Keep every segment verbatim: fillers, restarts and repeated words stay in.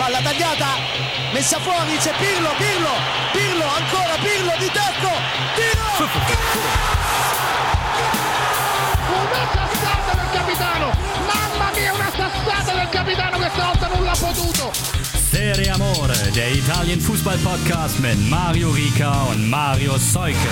palla tagliata, messa fuori, c'è Pirlo, Pirlo, Pirlo, ancora Pirlo di tacco, tiro! Una sassata del capitano, mamma mia, una sassata del capitano, questa volta non l'ha potuto. Serie Amore, der Italien Fußball Podcast mit Mario Rica und Mario Seuke.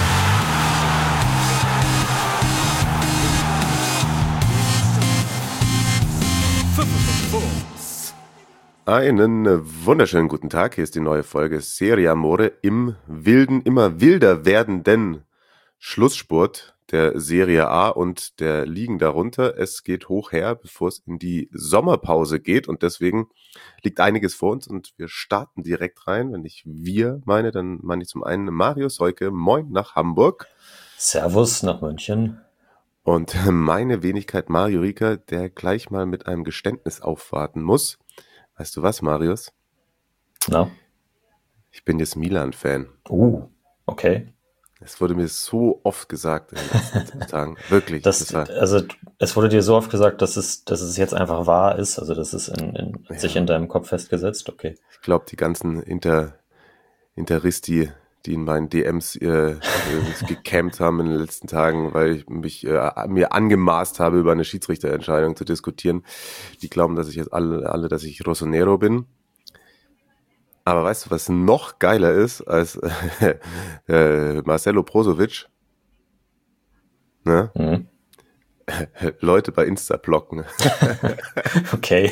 Einen wunderschönen guten Tag, hier ist die neue Folge Serie Amore im wilden, immer wilder werdenden Schlussspurt der Serie A und der Ligen darunter. Es geht hoch her, bevor es in die Sommerpause geht und deswegen liegt einiges vor uns und wir starten direkt rein. Wenn ich wir meine, dann meine ich zum einen Mario Seuke, moin nach Hamburg. Servus nach München. Und meine Wenigkeit Mario Rica, der gleich mal mit einem Geständnis aufwarten muss. Weißt du was, Marius? Na? Ich bin jetzt Milan-Fan. Uh, okay. Es wurde mir so oft gesagt in den letzten Tagen. Wirklich. Das, das war, also es wurde dir so oft gesagt, dass es, dass es jetzt einfach wahr ist. Also das ist in, in, ja. sich in deinem Kopf festgesetzt. Okay. Ich glaube, die ganzen Inter, Interisti, die in meinen D Ms äh, gecampt haben in den letzten Tagen, weil ich mich äh, mir angemaßt habe, über eine Schiedsrichterentscheidung zu diskutieren. Die glauben, dass ich jetzt alle, alle, dass ich Rossonero bin. Aber weißt du, was noch geiler ist als äh, äh, Marcelo Brozovic? Ne? Mhm. Leute bei Insta blocken. Okay.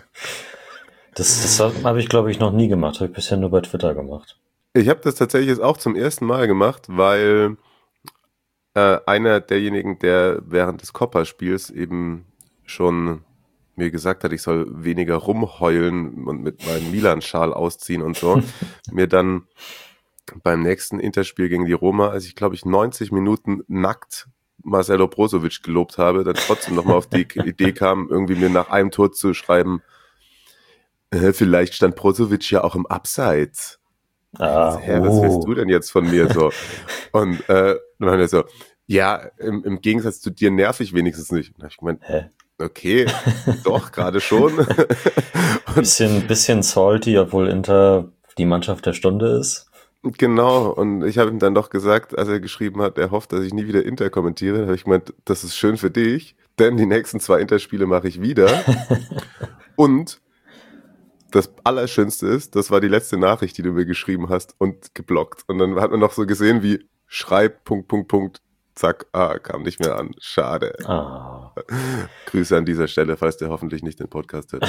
Das, das habe ich, glaube ich, noch nie gemacht. Habe ich bisher nur bei Twitter gemacht. Ich habe das tatsächlich jetzt auch zum ersten Mal gemacht, weil äh, einer derjenigen, der während des Copa-Spiels eben schon mir gesagt hat, ich soll weniger rumheulen und mit meinem Milan-Schal ausziehen und so, mir dann beim nächsten Interspiel gegen die Roma, als ich glaube ich neunzig Minuten nackt Marcelo Brozovic gelobt habe, dann trotzdem nochmal auf die Idee kam, irgendwie mir nach einem Tor zu schreiben, äh, vielleicht stand Brozovic ja auch im Abseits. Ah, Hä, was oh. willst du denn jetzt von mir so? Und äh, dann hat er so, ja, im, im Gegensatz zu dir nerv ich wenigstens nicht. Und dann hab ich gemeint, Hä? okay, doch, gerade schon. Und Bisschen, bisschen salty, obwohl Inter die Mannschaft der Stunde ist. genau, und ich habe ihm dann doch gesagt, als er geschrieben hat, er hofft, dass ich nie wieder Inter kommentiere, habe ich gemeint, das ist schön für dich, denn die nächsten zwei Interspiele mache ich wieder. Und das Allerschönste ist, das war die letzte Nachricht, die du mir geschrieben hast und geblockt. Und dann hat man noch so gesehen, wie schreib, Punkt, Punkt, Punkt, zack, ah, kam nicht mehr an. Schade. Ah. Grüße an dieser Stelle, falls der hoffentlich nicht den Podcast hört.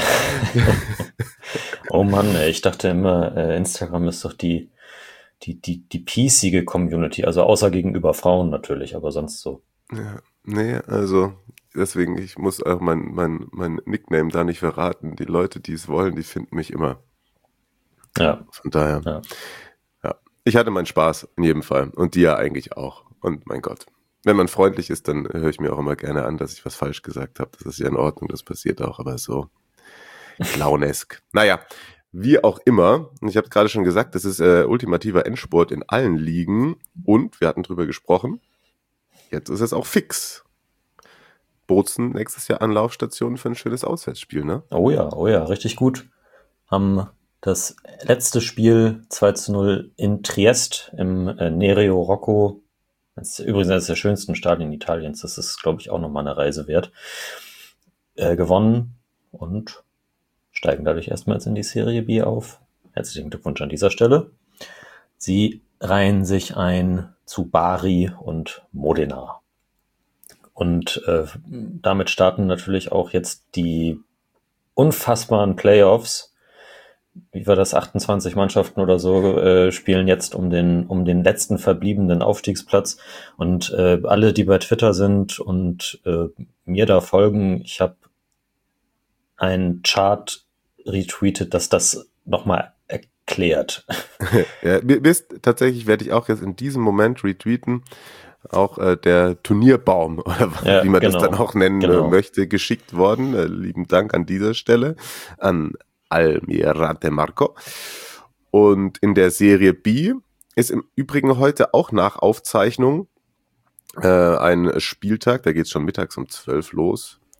Oh Mann, ey, ich dachte immer, äh, Instagram ist doch die, die, die, die piecige Community, also außer gegenüber Frauen natürlich, aber sonst so. Ja, nee, also deswegen, ich muss auch mein, mein, mein Nickname da nicht verraten. Die Leute, die es wollen, die finden mich immer. Ja. Von daher, Ja. ja. Ich hatte meinen Spaß in jedem Fall und die ja eigentlich auch. Und mein Gott, wenn man freundlich ist, dann höre ich mir auch immer gerne an, dass ich was falsch gesagt habe. Das ist ja in Ordnung, das passiert auch, aber so clownesk. Naja, wie auch immer, ich habe gerade schon gesagt, das ist äh, ultimativer Endspurt in allen Ligen und wir hatten drüber gesprochen, jetzt ist es auch fix. Bozen nächstes Jahr Anlaufstation für ein schönes Auswärtsspiel, ne? Oh ja, oh ja, richtig gut. Haben das letzte Spiel zwei zu null in Triest im äh, Nereo Rocco. Das ist übrigens eines der schönsten Stadien Italiens. Das ist, glaube ich, auch nochmal eine Reise wert. Äh, gewonnen und steigen dadurch erstmals in die Serie B auf. Herzlichen Glückwunsch an dieser Stelle. Sie reihen sich ein zu Bari und Modena. Und äh, damit starten natürlich auch jetzt die unfassbaren Playoffs. Wie war das? achtundzwanzig Mannschaften oder so äh, spielen jetzt um den um den letzten verbliebenen Aufstiegsplatz. Und äh, alle, die bei Twitter sind und äh, mir da folgen, ich habe einen Chart retweetet, dass das nochmal erklärt. Ja, mir ist, tatsächlich werde ich auch jetzt in diesem Moment retweeten, auch äh, der Turnierbaum, oder Ja, wie man genau, das dann auch nennen genau. äh, möchte, geschickt worden. Äh, lieben Dank an dieser Stelle an Almirante Marco. Und in der Serie B ist im Übrigen heute auch nach Aufzeichnung äh, ein Spieltag, da geht es schon mittags um zwölf los,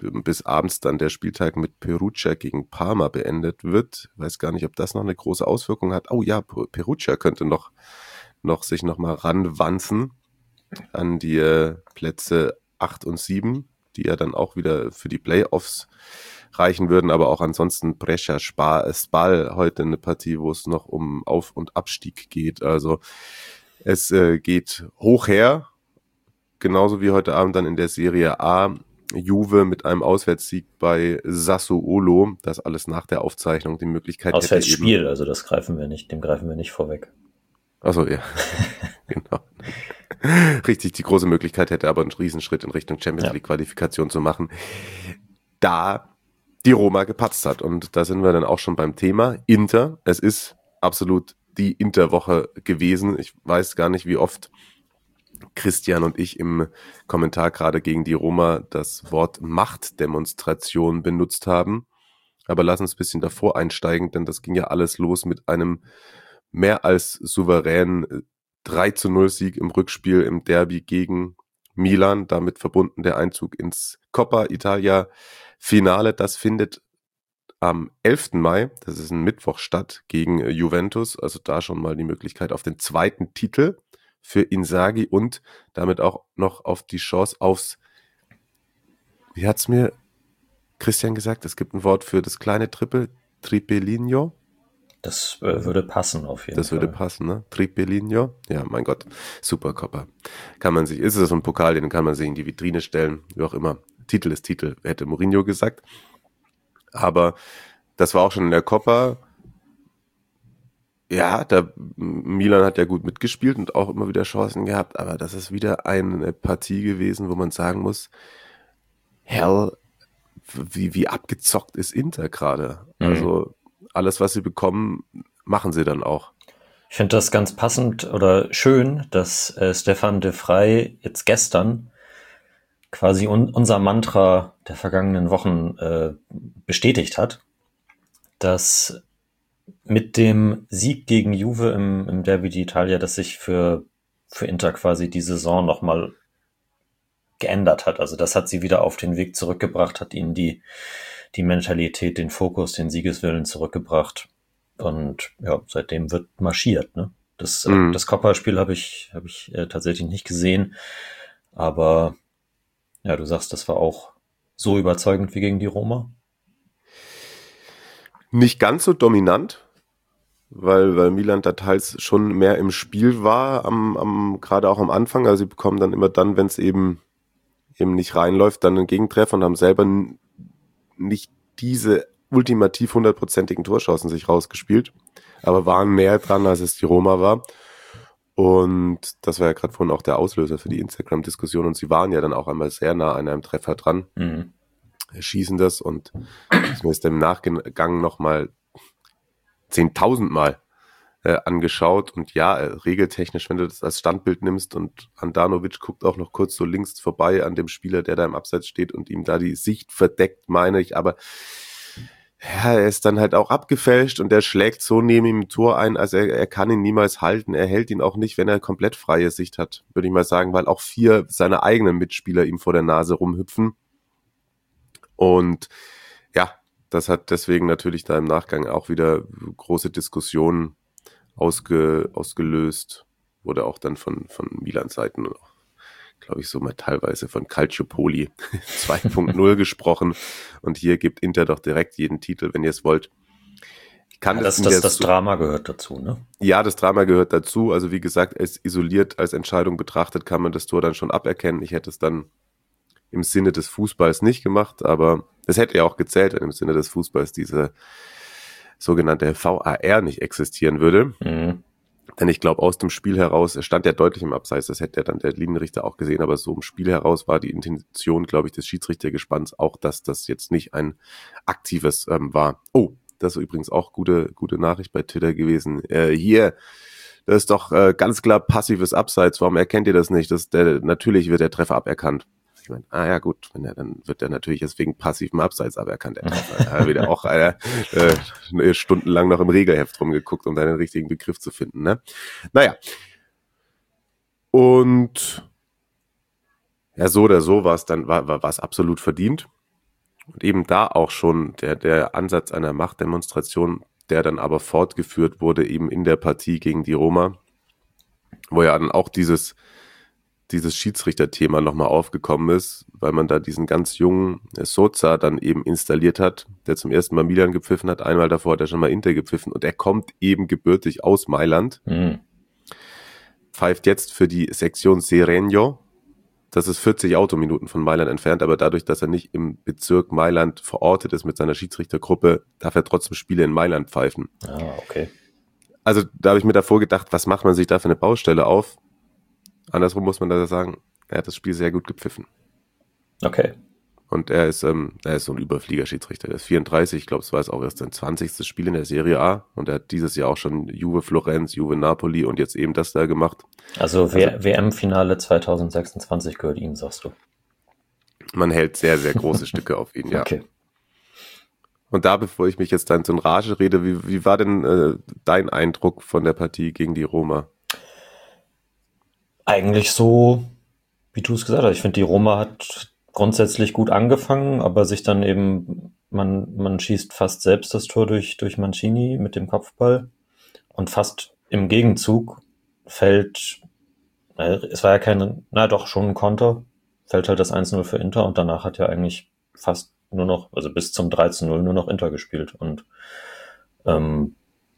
bis abends dann der Spieltag mit Perugia gegen Parma beendet wird. Weiß gar nicht, ob das noch eine große Auswirkung hat. Oh ja, Perugia könnte noch, noch sich noch mal ranwanzen an die äh, Plätze acht und sieben, die ja dann auch wieder für die Playoffs reichen würden, aber auch ansonsten Brescia Spal heute eine Partie, wo es noch um Auf- und Abstieg geht. Also es äh, geht hoch her, genauso wie heute Abend dann in der Serie A. Juve mit einem Auswärtssieg bei Sassuolo, das alles nach der Aufzeichnung die Möglichkeit hätte. Auswärtsspiel, also das greifen wir nicht, dem greifen wir nicht vorweg. Achso, ja, genau. Richtig, die große Möglichkeit hätte aber einen Riesenschritt in Richtung Champions League Qualifikation zu machen. Da die Roma gepatzt hat. Und da sind wir dann auch schon beim Thema Inter. Es ist absolut die Interwoche gewesen. Ich weiß gar nicht, wie oft Christian und ich im Kommentar gerade gegen die Roma das Wort Machtdemonstration benutzt haben. Aber lass uns ein bisschen davor einsteigen, denn das ging ja alles los mit einem mehr als souveränen drei zu null Sieg im Rückspiel im Derby gegen Milan. Damit verbunden der Einzug ins Coppa Italia Finale. Das findet am elften Mai, das ist ein Mittwoch, statt gegen Juventus. Also da schon mal die Möglichkeit auf den zweiten Titel für Inzaghi und damit auch noch auf die Chance aufs, wie hat's mir Christian gesagt, es gibt ein Wort für das kleine Triple, Tripelinho. Das äh, würde passen auf jeden das Fall. Das würde passen, ne? Tripelinho. Ja, mein Gott. Super Coppa. Kann man sich, ist es so ein Pokal, den kann man sich in die Vitrine stellen, wie auch immer. Titel ist Titel, hätte Mourinho gesagt. Aber das war auch schon in der Coppa. Ja, da Milan hat ja gut mitgespielt und auch immer wieder Chancen gehabt, aber das ist wieder eine Partie gewesen, wo man sagen muss, hell, wie, wie abgezockt ist Inter gerade. Mhm. Also alles, was sie bekommen, machen sie dann auch. Ich finde das ganz passend oder schön, dass äh, Stefan de Vrij jetzt gestern quasi un- unser Mantra der vergangenen Wochen äh, bestätigt hat, dass mit dem Sieg gegen Juve im, im Derby d'Italia, dass sich für, für Inter quasi die Saison nochmal geändert hat. Also das hat sie wieder auf den Weg zurückgebracht, hat ihnen die, die Mentalität, den Fokus, den Siegeswillen zurückgebracht. Und ja, seitdem wird marschiert. Ne? Das, mhm. das Coppa-Spiel habe ich, hab ich äh, tatsächlich nicht gesehen. Aber ja, du sagst, das war auch so überzeugend wie gegen die Roma? Nicht ganz so dominant, weil, weil Milan da teils schon mehr im Spiel war, am, am, gerade auch am Anfang. Also sie bekommen dann immer dann, wenn es eben, eben nicht reinläuft, dann einen Gegentreffer und haben selber n- nicht diese ultimativ hundertprozentigen Torchancen sich rausgespielt, aber waren näher dran, als es die Roma war. Und das war ja gerade vorhin auch der Auslöser für die Instagram-Diskussion und sie waren ja dann auch einmal sehr nah an einem Treffer dran. Mhm. Schießen das und ich mir ist im Nachgang nochmal zehntausend Mal äh, angeschaut und ja, äh, regeltechnisch, wenn du das als Standbild nimmst und Handanovic guckt auch noch kurz so links vorbei an dem Spieler, der da im Abseits steht und ihm da die Sicht verdeckt, meine ich, aber ja, er ist dann halt auch abgefälscht und er schlägt so neben ihm im Tor ein, also er, er kann ihn niemals halten, er hält ihn auch nicht, wenn er komplett freie Sicht hat, würde ich mal sagen, weil auch vier seiner eigenen Mitspieler ihm vor der Nase rumhüpfen. Und ja, das hat deswegen natürlich da im Nachgang auch wieder große Diskussionen ausge, ausgelöst. Wurde auch dann von, von Milan-Seiten, glaube ich, so mal teilweise von Calciopoli zwei Punkt null gesprochen. Und hier gibt Inter doch direkt jeden Titel, wenn ihr es wollt. Ich kann ja, das, das, das, das Drama gehört dazu, ne? Ja, das Drama gehört dazu. Also wie gesagt, als isoliert, als Entscheidung betrachtet, kann man das Tor dann schon aberkennen. Ich hätte es dann im Sinne des Fußballs nicht gemacht, aber es hätte ja auch gezählt, wenn im Sinne des Fußballs diese sogenannte V A R nicht existieren würde. Mhm. Denn ich glaube, aus dem Spiel heraus, es stand ja deutlich im Abseits, das hätte ja dann der Linienrichter auch gesehen, aber so im Spiel heraus war die Intention, glaube ich, des Schiedsrichtergespanns auch, dass das jetzt nicht ein aktives ähm, war. Oh, das ist übrigens auch gute gute Nachricht bei Twitter gewesen. Äh, hier, das ist doch äh, ganz klar passives Abseits, warum erkennt ihr das nicht? Das, der, natürlich wird der Treffer aberkannt. Ich meine, ah ja gut, wenn er, dann wird er natürlich deswegen passivem Abseits aberkannt. Er hat wieder auch einer äh, stundenlang noch im Regelheft rumgeguckt, um da den richtigen Begriff zu finden. Ne? Naja. Und ja, so oder so war es dann, war, war, war es absolut verdient. Und eben da auch schon der, der Ansatz einer Machtdemonstration, der dann aber fortgeführt wurde eben in der Partie gegen die Roma, wo ja dann auch dieses, dieses Schiedsrichterthema nochmal aufgekommen ist, weil man da diesen ganz jungen Soza dann eben installiert hat, der zum ersten Mal Milan gepfiffen hat, einmal davor hat er schon mal Inter gepfiffen und er kommt eben gebürtig aus Mailand, mhm. pfeift jetzt für die Sektion Seregno. Das ist vierzig Autominuten von Mailand entfernt, aber dadurch, dass er nicht im Bezirk Mailand verortet ist mit seiner Schiedsrichtergruppe, darf er trotzdem Spiele in Mailand pfeifen. Ah, okay. Also da habe ich mir davor gedacht, was macht man sich da für eine Baustelle auf? Andersrum muss man da sagen, er hat das Spiel sehr gut gepfiffen. Okay. Und er ist, ähm, er ist so ein Überfliegerschiedsrichter. Er ist vierunddreißig, ich glaube, es war jetzt auch erst sein zwanzigstes Spiel in der Serie A. Und er hat dieses Jahr auch schon Juve Florenz, Juve Napoli und jetzt eben das da gemacht. Also, also W M-Finale zwanzig sechsundzwanzig gehört ihm, sagst du? Man hält sehr, sehr große Stücke auf ihn, ja. Okay. Und da, bevor ich mich jetzt dann so in Rage rede, wie, wie war denn äh, dein Eindruck von der Partie gegen die Roma? Eigentlich so, wie du es gesagt hast. Ich finde, die Roma hat grundsätzlich gut angefangen, aber sich dann eben, man, man schießt fast selbst das Tor durch, durch Mancini mit dem Kopfball und fast im Gegenzug fällt, es war ja kein, na doch, schon ein Konter, fällt halt das eins null für Inter und danach hat ja eigentlich fast nur noch, also bis zum dreizehn null nur noch Inter gespielt und ähm,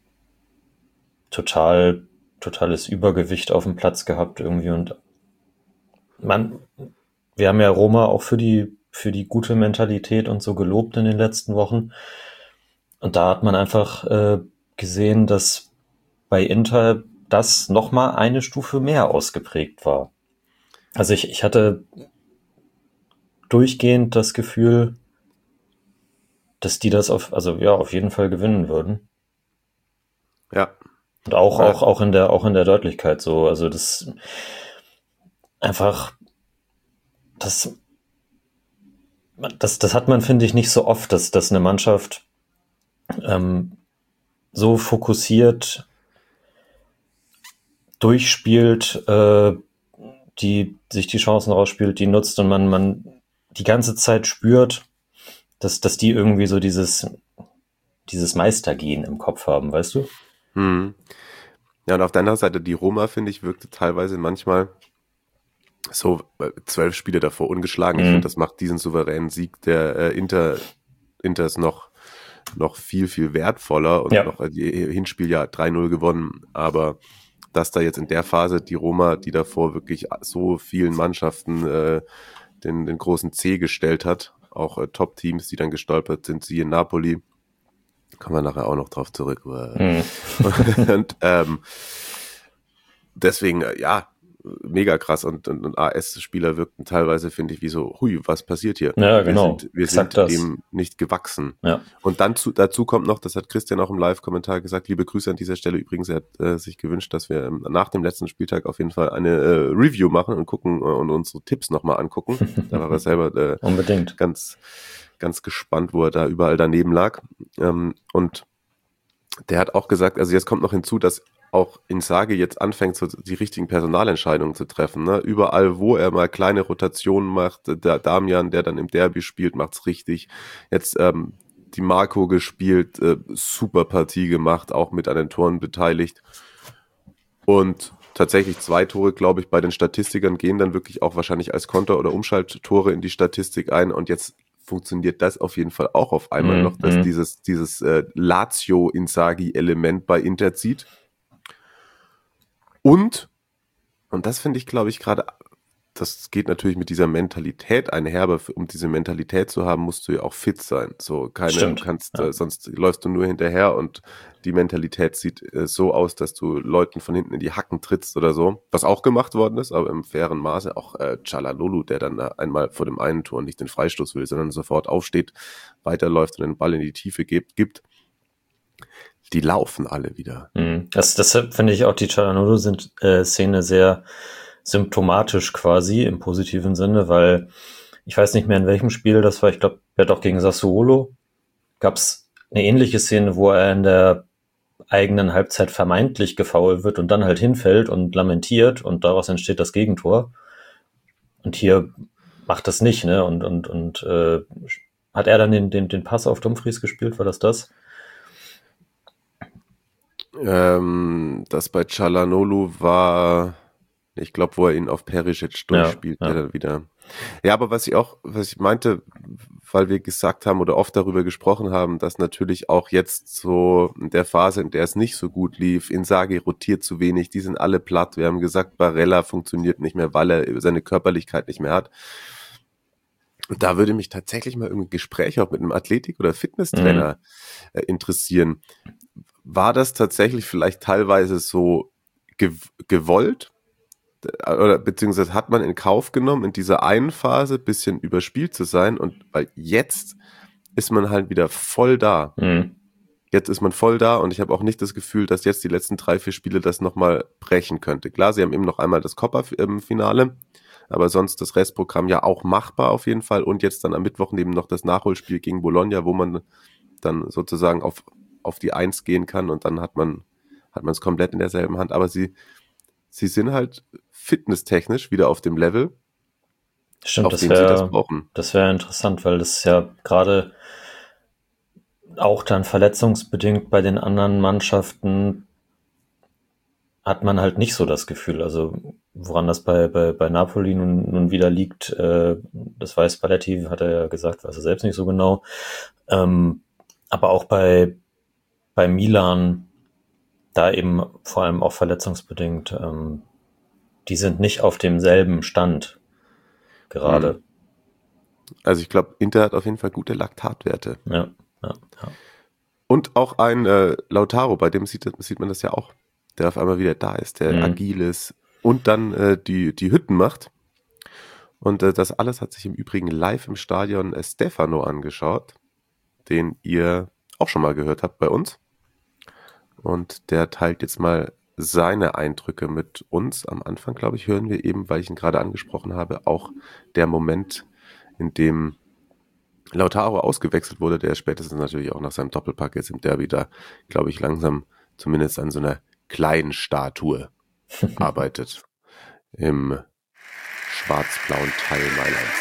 total, totales Übergewicht auf dem Platz gehabt irgendwie und man, wir haben ja Roma auch für die, für die gute Mentalität und so gelobt in den letzten Wochen. Und da hat man einfach äh, gesehen, dass bei Inter das nochmal eine Stufe mehr ausgeprägt war. Also ich, ich hatte durchgehend das Gefühl, dass die das auf, also ja, auf jeden Fall gewinnen würden. Ja. Und auch, ja. auch, auch in der, auch in der Deutlichkeit so. Also das einfach, das, das, das hat man, finde ich, nicht so oft, dass, dass eine Mannschaft ähm, so fokussiert durchspielt, äh, die sich die Chancen rausspielt, die nutzt und man, man die ganze Zeit spürt, dass, dass die irgendwie so dieses, dieses Meistergehen im Kopf haben, weißt du? Hm. Ja, und auf der anderen Seite, die Roma, finde ich, wirkte teilweise manchmal so zwölf Spiele davor ungeschlagen. Mhm. Ich finde, das macht diesen souveränen Sieg der äh, Inter, Inters noch, noch viel, viel wertvoller und ja. noch die Hinspiel ja drei null gewonnen. Aber dass da jetzt in der Phase die Roma, die davor wirklich so vielen Mannschaften äh, den, den großen C gestellt hat, auch äh, Top-Teams, die dann gestolpert sind, siehe Napoli, kommen wir nachher auch noch drauf zurück. Mhm. und ähm, deswegen, äh, ja, mega krass und, und, und A S-Spieler wirkten teilweise, finde ich, wie so, hui, was passiert hier? Ja, genau. Wir sind, wir sind dem nicht gewachsen. Ja. Und dann zu, dazu kommt noch, das hat Christian auch im Live-Kommentar gesagt, liebe Grüße an dieser Stelle übrigens, er hat äh, sich gewünscht, dass wir ähm, nach dem letzten Spieltag auf jeden Fall eine äh, Review machen und gucken äh, und unsere Tipps nochmal angucken. Da war er selber äh, unbedingt ganz, ganz gespannt, wo er da überall daneben lag. Ähm, und der hat auch gesagt, also jetzt kommt noch hinzu, dass auch Inzaghi jetzt anfängt, so die richtigen Personalentscheidungen zu treffen. Ne? Überall, wo er mal kleine Rotationen macht, der Damian, der dann im Derby spielt, macht's richtig. Jetzt ähm, die Marco gespielt, äh, super Partie gemacht, auch mit an den Toren beteiligt. Und tatsächlich zwei Tore, glaube ich, bei den Statistikern gehen dann wirklich auch wahrscheinlich als Konter- oder Umschalttore in die Statistik ein. Und jetzt funktioniert das auf jeden Fall auch auf einmal mhm. noch, dass dieses, dieses äh, Lazio-Inzaghi-Element bei Inter zieht. Und, und das finde ich, glaube ich, gerade, das geht natürlich mit dieser Mentalität einher, aber um diese Mentalität zu haben, musst du ja auch fit sein. So, keine, Stimmt, du kannst, ja. äh, sonst läufst du nur hinterher und die Mentalität sieht äh, so aus, dass du Leuten von hinten in die Hacken trittst oder so. Was auch gemacht worden ist, aber im fairen Maße. Auch äh, Çalhanoğlu, der dann äh, einmal vor dem einen Tor nicht den Freistoß will, sondern sofort aufsteht, weiterläuft und den Ball in die Tiefe gibt, gibt. Die laufen alle wieder. Das, deshalb finde ich auch die Çalhanoğlu-Szene sehr symptomatisch quasi im positiven Sinne, weil ich weiß nicht mehr in welchem Spiel das war, ich glaube, ja doch gegen Sassuolo, gab es eine ähnliche Szene, wo er in der eigenen Halbzeit vermeintlich gefoult wird und dann halt hinfällt und lamentiert und daraus entsteht das Gegentor. Und hier macht das nicht, ne? Und, und, und äh, hat er dann den, den, den Pass auf Dumfries gespielt? War das das? Ähm, das bei Çalhanoğlu war, ich glaube, wo er ihn auf Perisic durchspielt, ja, ja. der dann wieder. Ja, aber was ich auch, was ich meinte, weil wir gesagt haben oder oft darüber gesprochen haben, dass natürlich auch jetzt so in der Phase, in der es nicht so gut lief, Inzaghi rotiert zu wenig, die sind alle platt. Wir haben gesagt, Barella funktioniert nicht mehr, weil er seine Körperlichkeit nicht mehr hat. Und da würde mich tatsächlich mal ein Gespräch auch mit einem Athletik- oder Fitnesstrainer mhm. äh, interessieren. War das tatsächlich vielleicht teilweise so gew- gewollt? Oder beziehungsweise hat man in Kauf genommen, in dieser einen Phase ein bisschen überspielt zu sein, und weil jetzt ist man halt wieder voll da. Mhm. Jetzt ist man voll da und ich habe auch nicht das Gefühl, dass jetzt die letzten drei, vier Spiele das nochmal brechen könnte. Klar, sie haben eben noch einmal das Copa-Finale, aber sonst das Restprogramm ja auch machbar auf jeden Fall, und jetzt dann am Mittwoch neben noch das Nachholspiel gegen Bologna, wo man dann sozusagen auf, auf die Eins gehen kann, und dann hat man hat man es komplett in derselben Hand, aber sie sie sind halt fitnesstechnisch wieder auf dem Level, Stimmt, auf das dem wär, sie das brauchen. Das wäre interessant, weil das ja gerade auch dann verletzungsbedingt bei den anderen Mannschaften hat man halt nicht so das Gefühl. Also woran das bei, bei, bei Napoli nun, nun wieder liegt, äh, das weiß Spalletti, hat er ja gesagt, weiß er selbst nicht so genau. Ähm, aber auch bei, bei Milan, da eben vor allem auch verletzungsbedingt, ähm, die sind nicht auf demselben Stand gerade. Also ich glaube, Inter hat auf jeden Fall gute Laktatwerte. Ja, ja, ja. Und auch ein äh, Lautaro, bei dem sieht, sieht man das ja auch, der auf einmal wieder da ist, der mhm. agil ist und dann äh, die, die Hütten macht. Und äh, das alles hat sich im Übrigen live im Stadion äh, Stefano angeschaut, den ihr auch schon mal gehört habt bei uns. Und der teilt jetzt mal seine Eindrücke mit uns. Am Anfang, glaube ich, hören wir eben, weil ich ihn gerade angesprochen habe, auch der Moment, in dem Lautaro ausgewechselt wurde, der spätestens natürlich auch nach seinem Doppelpack jetzt im Derby da, glaube ich, langsam zumindest an so einer kleinen Statue arbeitet im schwarz-blauen Teil Mailands.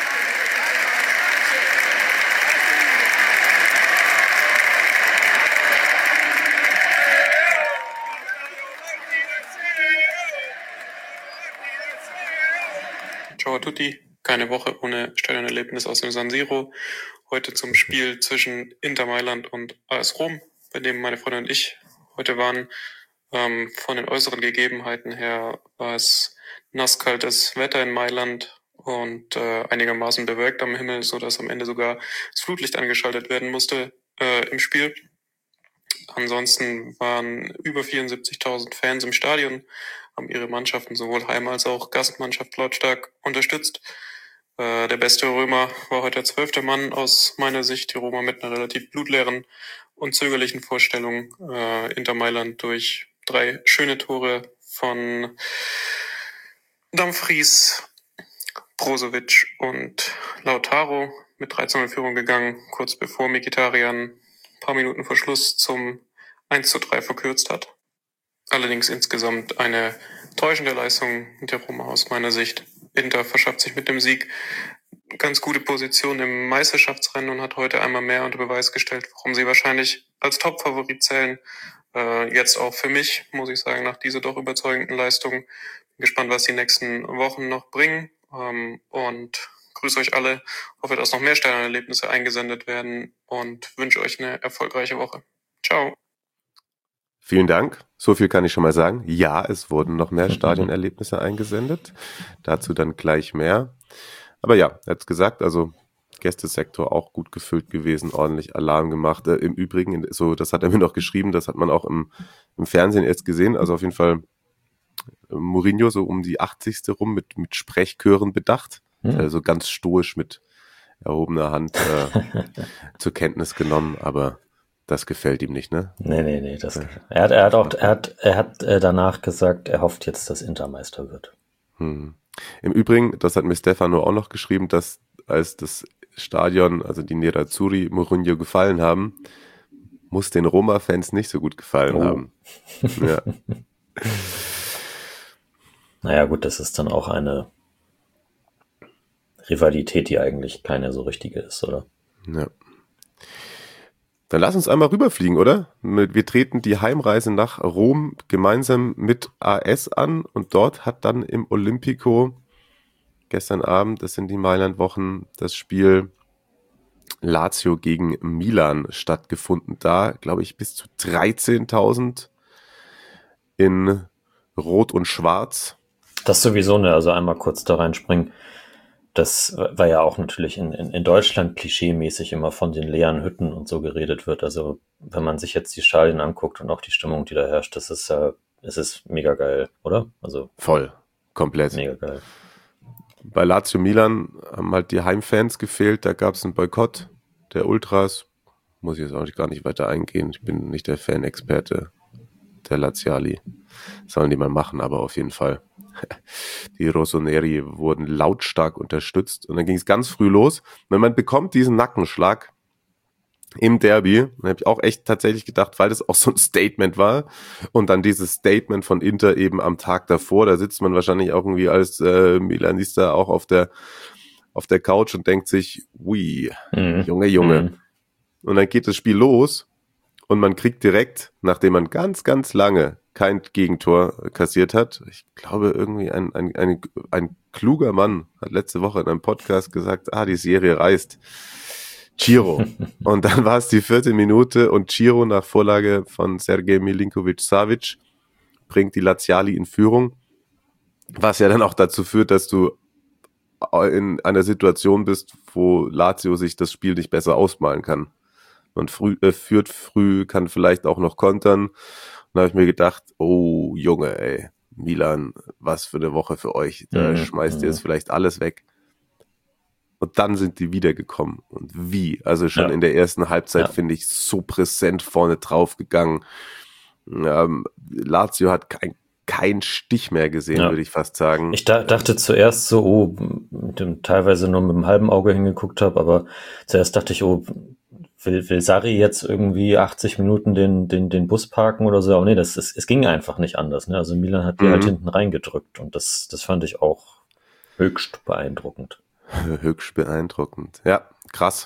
Ciao a tutti. Keine Woche ohne Stadionerlebnis aus dem San Siro. Heute zum Spiel zwischen Inter Mailand und A S Rom, bei dem meine Freundin und ich heute waren. Ähm, von den äußeren Gegebenheiten her war es nasskaltes Wetter in Mailand und äh, einigermaßen bewölkt am Himmel, sodass am Ende sogar das Flutlicht angeschaltet werden musste äh, im Spiel. Ansonsten waren über vierundsiebzigtausend Fans im Stadion, haben ihre Mannschaften sowohl Heim- als auch Gastmannschaft lautstark unterstützt. Äh, der beste Römer war heute der zwölfte Mann aus meiner Sicht. Die Roma mit einer relativ blutleeren und zögerlichen Vorstellung. Äh, Inter Mailand durch drei schöne Tore von Dumfries, Brozovic und Lautaro mit drei zu null Führung gegangen, kurz bevor Mkhitaryan ein paar Minuten vor Schluss zum eins zu drei verkürzt hat. Allerdings insgesamt eine täuschende Leistung der Roma aus meiner Sicht. Inter verschafft sich mit dem Sieg ganz gute Position im Meisterschaftsrennen und hat heute einmal mehr unter Beweis gestellt, warum sie wahrscheinlich als Top-Favorit zählen. Äh, jetzt auch für mich, muss ich sagen, nach dieser doch überzeugenden Leistung. Bin gespannt, was die nächsten Wochen noch bringen. Ähm, und grüße euch alle. Hoffe, dass noch mehr Stadionerlebnisse eingesendet werden und wünsche euch eine erfolgreiche Woche. Ciao. Vielen Dank. So viel kann ich schon mal sagen. Ja, es wurden noch mehr Stadionerlebnisse eingesendet. Dazu dann gleich mehr. Aber ja, er hat gesagt, also Gästesektor auch gut gefüllt gewesen, ordentlich Alarm gemacht. Äh, Im Übrigen, so das hat er mir noch geschrieben, das hat man auch im, im Fernsehen jetzt gesehen. Also auf jeden Fall äh, Mourinho so um die achtzigste rum mit, mit Sprechchören bedacht. Hm. Also ganz stoisch mit erhobener Hand äh, zur Kenntnis genommen, aber das gefällt ihm nicht, ne? Nee, nee, nee. Das, ja. er, hat, er hat auch, er hat, er hat äh, danach gesagt, er hofft jetzt, dass Inter Meister wird. Hm. Im Übrigen, das hat mir Stefano auch noch geschrieben, dass als das Stadion, also die Nerazzurri, Mourinho gefallen haben, muss den Roma-Fans nicht so gut gefallen oh. haben. Ja. Naja, gut, das ist dann auch eine Rivalität, die eigentlich keine so richtige ist, oder? Ja. Dann lass uns einmal rüberfliegen, oder? Wir treten die Heimreise nach Rom gemeinsam mit A S an und dort hat dann im Olimpico gestern Abend, das sind die Mailand-Wochen, das Spiel Lazio gegen Milan stattgefunden. Da, glaube ich, bis zu dreizehntausend in Rot und Schwarz. Das sowieso, ne, also einmal kurz da reinspringen. Das war ja auch natürlich in, in, in Deutschland klischeemäßig immer von den leeren Hütten und so geredet wird. Also wenn man sich jetzt die Stadien anguckt und auch die Stimmung, die da herrscht, das ist ja, es ist mega geil, oder? Also voll, komplett. Mega geil. Bei Lazio Milan haben halt die Heimfans gefehlt, da gab es einen Boykott der Ultras. Muss ich jetzt auch gar nicht weiter eingehen. Ich bin nicht der Fan-Experte der Laziali. Sollen die mal machen, aber auf jeden Fall. Die Rossoneri wurden lautstark unterstützt und dann ging es ganz früh los. Wenn man bekommt diesen Nackenschlag im Derby, dann habe ich auch echt tatsächlich gedacht, weil das auch so ein Statement war und dann dieses Statement von Inter eben am Tag davor, da sitzt man wahrscheinlich auch irgendwie als äh, Milanista auch auf der auf der Couch und denkt sich, ui, mhm. Junge, Junge. Mhm. Und dann geht das Spiel los und man kriegt direkt, nachdem man ganz, ganz lange kein Gegentor kassiert hat. Ich glaube, irgendwie ein, ein, ein, ein kluger Mann hat letzte Woche in einem Podcast gesagt, ah, die Serie reißt. Ciro. Und dann war es die vierte Minute und Ciro nach Vorlage von Sergej Milinkovic-Savic bringt die Laziali in Führung, was ja dann auch dazu führt, dass du in einer Situation bist, wo Lazio sich das Spiel nicht besser ausmalen kann. Man früh, äh, führt früh, kann vielleicht auch noch kontern. Und da habe ich mir gedacht, oh Junge, ey, Milan, was für eine Woche für euch. Da mhm. schmeißt ihr jetzt vielleicht alles weg. Und dann sind die wiedergekommen. Und wie? Also schon ja. in der ersten Halbzeit, ja. finde ich, so präsent vorne drauf gegangen. Ähm, Lazio hat kein, kein Stich mehr gesehen, ja. würde ich fast sagen. Ich da, dachte zuerst so, oh, mit dem teilweise nur mit dem halben Auge hingeguckt habe, aber zuerst dachte ich, oh, Will, will Sarri jetzt irgendwie achtzig Minuten den, den, den Bus parken oder so? Aber nee, das ist, es ging einfach nicht anders. Ne? Also Milan hat die mhm. halt hinten reingedrückt und das, das fand ich auch höchst beeindruckend. Höchst beeindruckend. Ja, krass.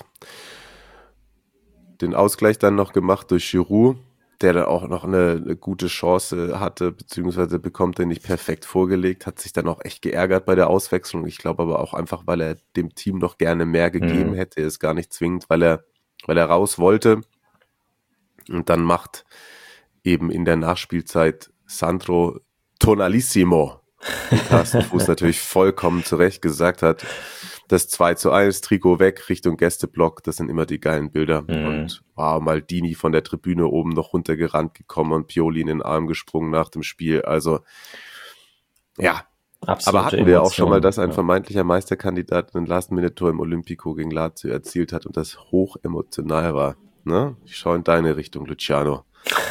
Den Ausgleich dann noch gemacht durch Giroud, der dann auch noch eine, eine gute Chance hatte, beziehungsweise bekommt er nicht perfekt vorgelegt, hat sich dann auch echt geärgert bei der Auswechslung. Ich glaube aber auch einfach, weil er dem Team noch gerne mehr gegeben mhm. hätte, ist gar nicht zwingend, weil er weil er raus wollte. Und dann macht eben in der Nachspielzeit Sandro Tonalissimo, wie Carsten Fuß natürlich vollkommen zu Recht gesagt hat, das zwei zu eins, Trikot weg, Richtung Gästeblock, das sind immer die geilen Bilder. Mhm. Und wow, Maldini von der Tribüne oben noch runtergerannt gekommen und Pioli in den Arm gesprungen nach dem Spiel. Also, ja, absolute aber hatten wir Emotion, auch schon mal, dass ein ja. vermeintlicher Meisterkandidat ein Last-Minute-Tor im Olimpico gegen Lazio erzielt hat und das hoch emotional war. Ne? Ich schaue in deine Richtung, Luciano.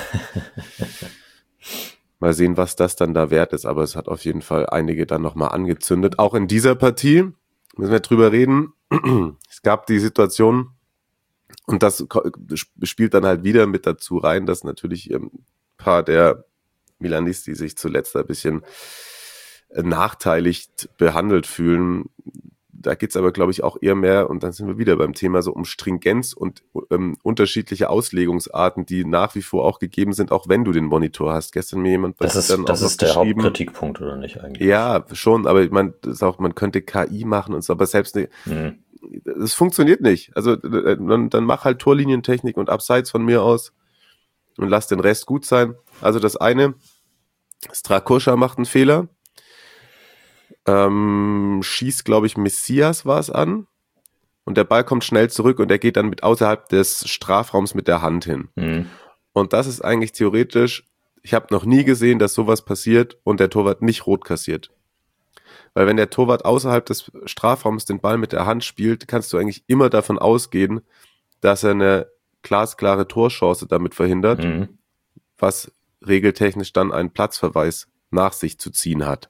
Mal sehen, was das dann da wert ist, aber es hat auf jeden Fall einige dann nochmal angezündet. Auch in dieser Partie müssen wir drüber reden. Es gab die Situation, und das spielt dann halt wieder mit dazu rein, dass natürlich ein paar der Milanisti sich zuletzt ein bisschen nachteilig behandelt fühlen. Da geht's aber, glaube ich, auch eher mehr, und dann sind wir wieder beim Thema so um Stringenz und ähm, unterschiedliche Auslegungsarten, die nach wie vor auch gegeben sind, auch wenn du den Monitor hast. Gestern mir jemand das ist, dann das auch ist der Hauptkritikpunkt, oder nicht eigentlich? Ja, schon, aber ich meine, das ist auch, man könnte K I machen und so, aber selbst es mhm. funktioniert nicht. Also dann, dann mach halt Torlinientechnik und Abseits von mir aus und lass den Rest gut sein. Also das eine, Strakosha macht einen Fehler. Ähm, schießt, glaube ich, Messias war es an und der Ball kommt schnell zurück und er geht dann mit außerhalb des Strafraums mit der Hand hin. Mhm. Und das ist eigentlich theoretisch, ich habe noch nie gesehen, dass sowas passiert und der Torwart nicht rot kassiert. Weil wenn der Torwart außerhalb des Strafraums den Ball mit der Hand spielt, kannst du eigentlich immer davon ausgehen, dass er eine glasklare Torchance damit verhindert, mhm. was regeltechnisch dann einen Platzverweis nach sich zu ziehen hat.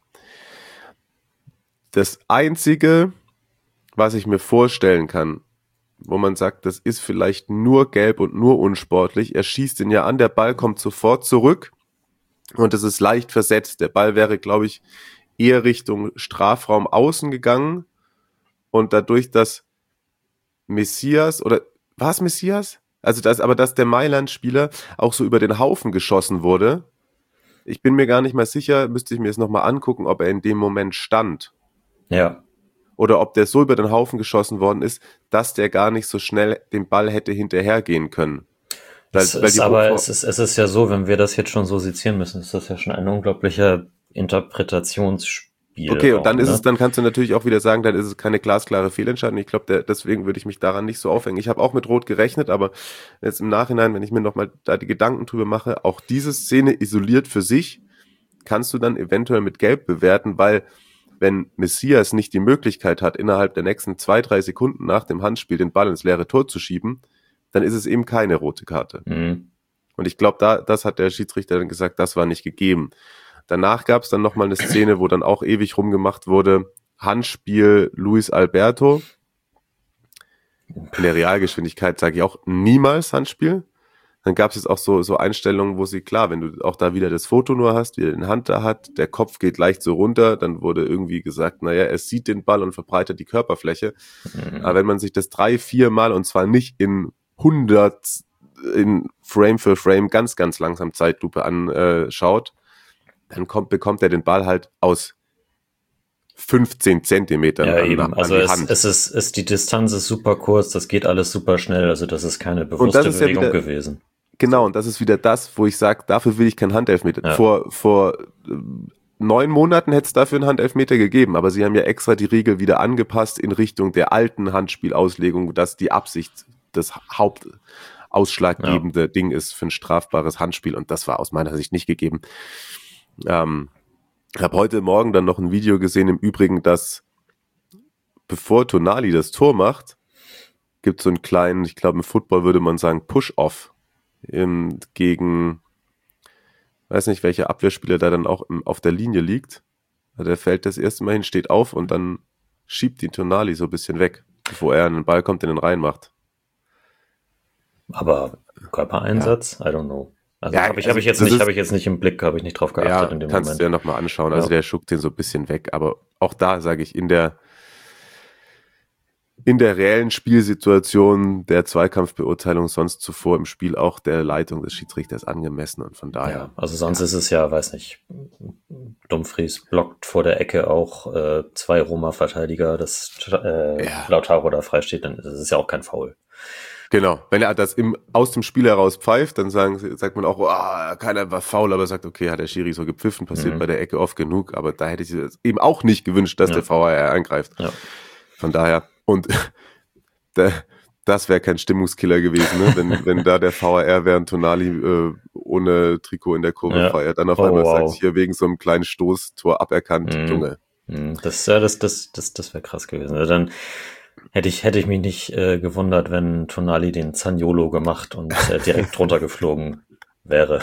Das Einzige, was ich mir vorstellen kann, wo man sagt, das ist vielleicht nur gelb und nur unsportlich, er schießt ihn ja an, der Ball kommt sofort zurück und es ist leicht versetzt. Der Ball wäre, glaube ich, eher Richtung Strafraum außen gegangen und dadurch, dass Messias oder war es Messias? Also das, aber dass der Mailand-Spieler auch so über den Haufen geschossen wurde. Ich bin mir gar nicht mal sicher, müsste ich mir jetzt nochmal angucken, ob er in dem Moment stand. Ja. Oder ob der so über den Haufen geschossen worden ist, dass der gar nicht so schnell den Ball hätte hinterhergehen können. Weil, es weil ist die aber Hochvor- es ist, es ist ja so, wenn wir das jetzt schon so sezieren müssen, ist das ja schon ein unglaublicher Interpretationsspiel. Okay, und auch, dann ist ne? es, dann kannst du natürlich auch wieder sagen, dann ist es keine glasklare Fehlentscheidung. Ich glaube, deswegen würde ich mich daran nicht so aufhängen. Ich habe auch mit Rot gerechnet, aber jetzt im Nachhinein, wenn ich mir nochmal da die Gedanken drüber mache, auch diese Szene isoliert für sich, kannst du dann eventuell mit Gelb bewerten, weil wenn Messias nicht die Möglichkeit hat, innerhalb der nächsten zwei, drei Sekunden nach dem Handspiel den Ball ins leere Tor zu schieben, dann ist es eben keine rote Karte. Mhm. Und ich glaube, da, das hat der Schiedsrichter dann gesagt, das war nicht gegeben. Danach gab es dann nochmal eine Szene, wo dann auch ewig rumgemacht wurde, Handspiel Luis Alberto. In der Realgeschwindigkeit sage ich auch niemals Handspiel. Dann gab es jetzt auch so, so Einstellungen, wo sie, klar, wenn du auch da wieder das Foto nur hast, wie er den Hand da hat, der Kopf geht leicht so runter, dann wurde irgendwie gesagt, naja, er sieht den Ball und verbreitet die Körperfläche. Mhm. Aber wenn man sich das drei, vier Mal und zwar nicht in hundert, in Frame für Frame ganz, ganz langsam Zeitlupe anschaut, dann kommt, bekommt er den Ball halt aus fünfzehn Zentimetern Ja, an, eben. an Also die es, Hand. es ist, es, die Distanz ist super kurz, das geht alles super schnell, also das ist keine bewusste ist ja Bewegung wieder, gewesen. Genau, und das ist wieder das, wo ich sage, dafür will ich keinen Handelfmeter. Ja. Vor, vor äh, neun Monaten hätte es dafür einen Handelfmeter gegeben, aber sie haben ja extra die Regel wieder angepasst in Richtung der alten Handspielauslegung, dass die Absicht das hauptausschlaggebende ja. Ding ist für ein strafbares Handspiel, und das war aus meiner Sicht nicht gegeben. Ähm, ich habe heute Morgen dann noch ein Video gesehen, im Übrigen, dass bevor Tonali das Tor macht, gibt es so einen kleinen, ich glaube im Football würde man sagen, Push-Off im, gegen, weiß nicht, welcher Abwehrspieler da dann auch im, auf der Linie liegt. Der fällt das erste Mal hin, steht auf und dann schiebt die Tonali so ein bisschen weg, bevor er an den Ball kommt und den reinmacht. Aber Körpereinsatz? Ja. I don't know. Also ja, habe ich, also hab ich, jetzt nicht, hab ich jetzt nicht im Blick, habe ich nicht drauf geachtet ja, in dem kannst Moment. du ja nochmal anschauen. Also ja. Der schuckt den so ein bisschen weg. Aber auch da sage ich, in der in der reellen Spielsituation der Zweikampfbeurteilung sonst zuvor im Spiel auch der Leitung des Schiedsrichters angemessen, und von daher. Ja, also sonst ja. ist es ja, weiß nicht, Dumfries blockt vor der Ecke auch äh, zwei Roma-Verteidiger, dass äh, ja. Lautaro da frei steht, dann ist es ja auch kein Foul. Genau, wenn er das im, aus dem Spiel heraus pfeift, dann sagen, sagt man auch, oh, keiner war faul, aber sagt, okay, hat der Schiri so gepfiffen, passiert mhm. bei der Ecke oft genug, aber da hätte ich eben auch nicht gewünscht, dass ja. der V A R eingreift. Ja. Von daher, und der, das wäre kein Stimmungskiller gewesen, ne? wenn, wenn da der V A R während Tonali äh, ohne Trikot in der Kurve ja. feiert, dann auf oh, einmal wow. sagt, hier wegen so einem kleinen Stoßtor aberkannt, mhm. Junge. Das, ja, das, das, das, das wäre krass gewesen. Also dann Hätte ich, hätte ich mich nicht äh, gewundert, wenn Tonali den Zaniolo gemacht und äh, direkt runtergeflogen wäre.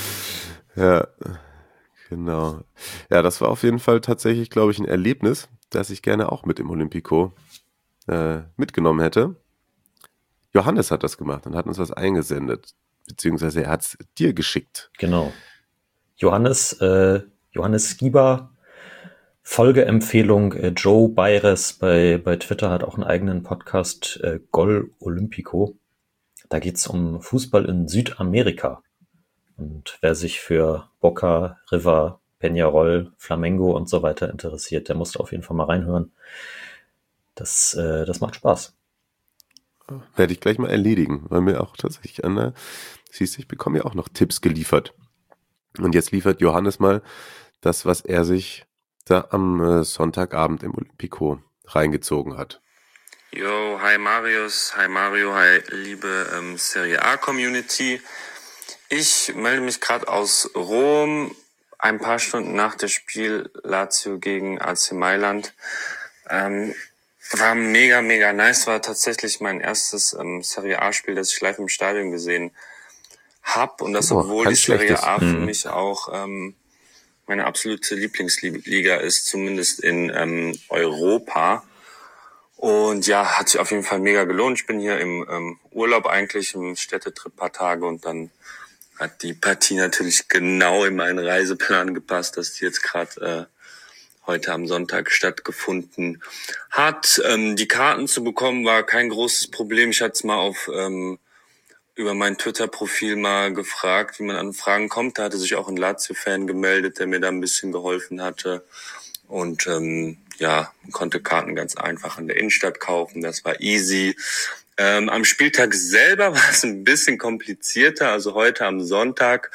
Ja, genau. Ja, das war auf jeden Fall tatsächlich, glaube ich, ein Erlebnis, das ich gerne auch mit im Olympico äh, mitgenommen hätte. Johannes hat das gemacht und hat uns was eingesendet, beziehungsweise er hat es dir geschickt. Genau. Johannes, äh, Johannes Skiba, Folgeempfehlung, äh, Joe Bayres bei, bei Twitter hat auch einen eigenen Podcast, äh, Gol Olympico. Da geht's um Fußball in Südamerika. Und wer sich für Boca, River, Peñarol, Flamengo und so weiter interessiert, der muss da auf jeden Fall mal reinhören. Das, äh, das macht Spaß. Werde ich gleich mal erledigen, weil mir auch tatsächlich, Anna, siehst du, ich bekomme ja auch noch Tipps geliefert. Und jetzt liefert Johannes mal das, was er sich da am äh, Sonntagabend im Olympico reingezogen hat. Yo, hi Marius, hi Mario, hi liebe ähm, Serie A Community. Ich melde mich gerade aus Rom, ein paar Stunden nach dem Spiel Lazio gegen A C Mailand. Ähm, war mega, mega nice, war tatsächlich mein erstes ähm, Serie A-Spiel, das ich live im Stadion gesehen habe. Und das, oh, obwohl die Serie A für mhm. mich auch ähm, meine absolute Lieblingsliga ist, zumindest in ähm, Europa. Und ja, hat sich auf jeden Fall mega gelohnt. Ich bin hier im ähm, Urlaub eigentlich, im Städtetrip paar Tage, und dann hat die Partie natürlich genau in meinen Reiseplan gepasst, dass die jetzt gerade äh, heute am Sonntag stattgefunden hat. Ähm, die Karten zu bekommen war kein großes Problem. Ich hatte es mal auf ähm, über mein Twitter-Profil mal gefragt, wie man an Fragen kommt. Da hatte sich auch ein Lazio-Fan gemeldet, der mir da ein bisschen geholfen hatte. Und ähm, ja, man konnte Karten ganz einfach in der Innenstadt kaufen. Das war easy. Ähm, am Spieltag selber war es ein bisschen komplizierter. Also heute am Sonntag.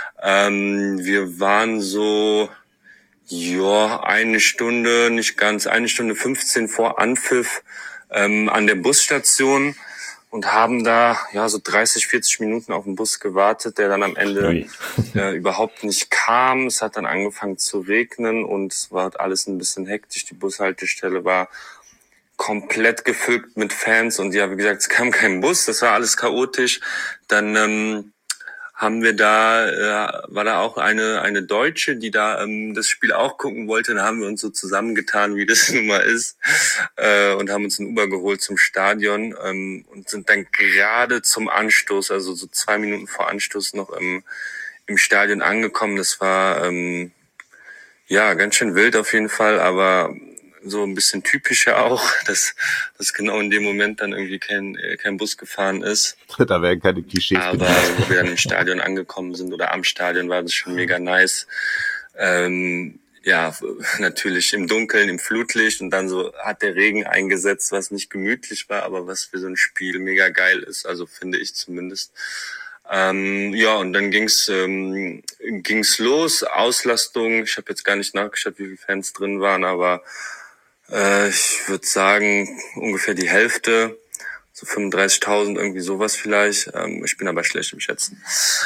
Ähm, wir waren so, ja, eine Stunde, nicht ganz, eine Stunde fünfzehn vor Anpfiff ähm, an der Busstation und haben da ja so dreißig, vierzig Minuten auf den Bus gewartet, der dann am Ende äh, überhaupt nicht kam. Es hat dann angefangen zu regnen und es war alles ein bisschen hektisch. Die Bushaltestelle war komplett gefüllt mit Fans und ja, wie gesagt, es kam kein Bus, das war alles chaotisch. Dann ähm, haben wir da, äh, war da auch eine eine Deutsche, die da ähm, das Spiel auch gucken wollte. Da haben wir uns so zusammengetan, wie das nun mal ist, äh, und haben uns ein Uber geholt zum Stadion ähm, und sind dann gerade zum Anstoß, also so zwei Minuten vor Anstoß noch im im Stadion angekommen. Das war ähm, ja ganz schön wild auf jeden Fall, aber so ein bisschen typischer auch, dass, dass genau in dem Moment dann irgendwie kein, kein Bus gefahren ist. Da werden keine Klischees. Aber wo wir dann im Stadion angekommen sind oder am Stadion, war das schon mega nice. Ähm, ja, natürlich im Dunkeln, im Flutlicht und dann so hat der Regen eingesetzt, was nicht gemütlich war, aber was für so ein Spiel mega geil ist, also finde ich zumindest. Ähm, ja, und dann ging's ähm, ging's los, Auslastung, ich habe jetzt gar nicht nachgeschaut, wie viele Fans drin waren, aber äh, ich würde sagen ungefähr die Hälfte, so fünfunddreißigtausend, irgendwie sowas vielleicht. Ähm, ich bin aber schlecht im Schätzen.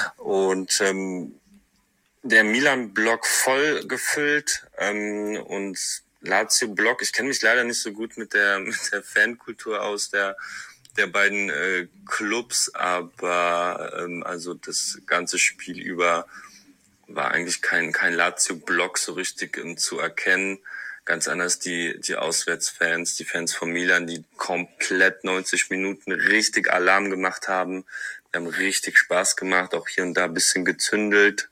Und ähm, der Milan-Block voll gefüllt ähm, und Lazio-Block. Ich kenne mich leider nicht so gut mit der mit der Fankultur aus der der beiden äh, Clubs, aber ähm, also das ganze Spiel über war eigentlich kein kein Lazio-Block so richtig ähm, zu erkennen. Ganz anders die die Auswärtsfans, die Fans von Milan, die komplett neunzig Minuten richtig Alarm gemacht haben. Die haben richtig Spaß gemacht, auch hier und da ein bisschen gezündelt.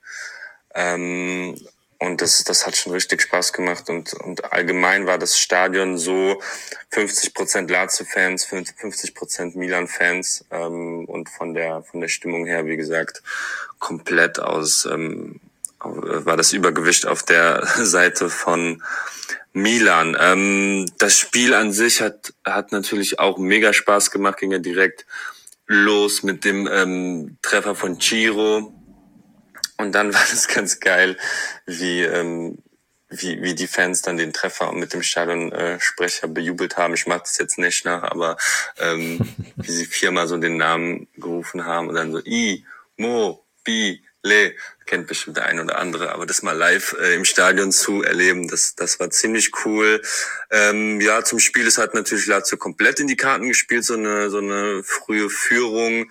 Ähm, und das das hat schon richtig Spaß gemacht. Und und allgemein war das Stadion so fünfzig Prozent Lazio-Fans, fünfzig Prozent Milan-Fans. Ähm, und von der von der Stimmung her, wie gesagt, komplett aus ähm, war das Übergewicht auf der Seite von Milan. Ähm, das Spiel an sich hat hat natürlich auch mega Spaß gemacht, ging ja direkt los mit dem ähm, Treffer von Ciro. Und dann war das ganz geil, wie ähm, wie wie die Fans dann den Treffer mit dem Stadionsprecher äh, bejubelt haben. Ich mach das jetzt nicht nach, aber ähm, wie sie viermal so den Namen gerufen haben und dann so Immobile, kennt bestimmt der ein oder andere, aber das mal live äh, im Stadion zu erleben, das das war ziemlich cool. Ähm, ja, zum Spiel, es hat natürlich Lazio komplett in die Karten gespielt, so eine so eine frühe Führung.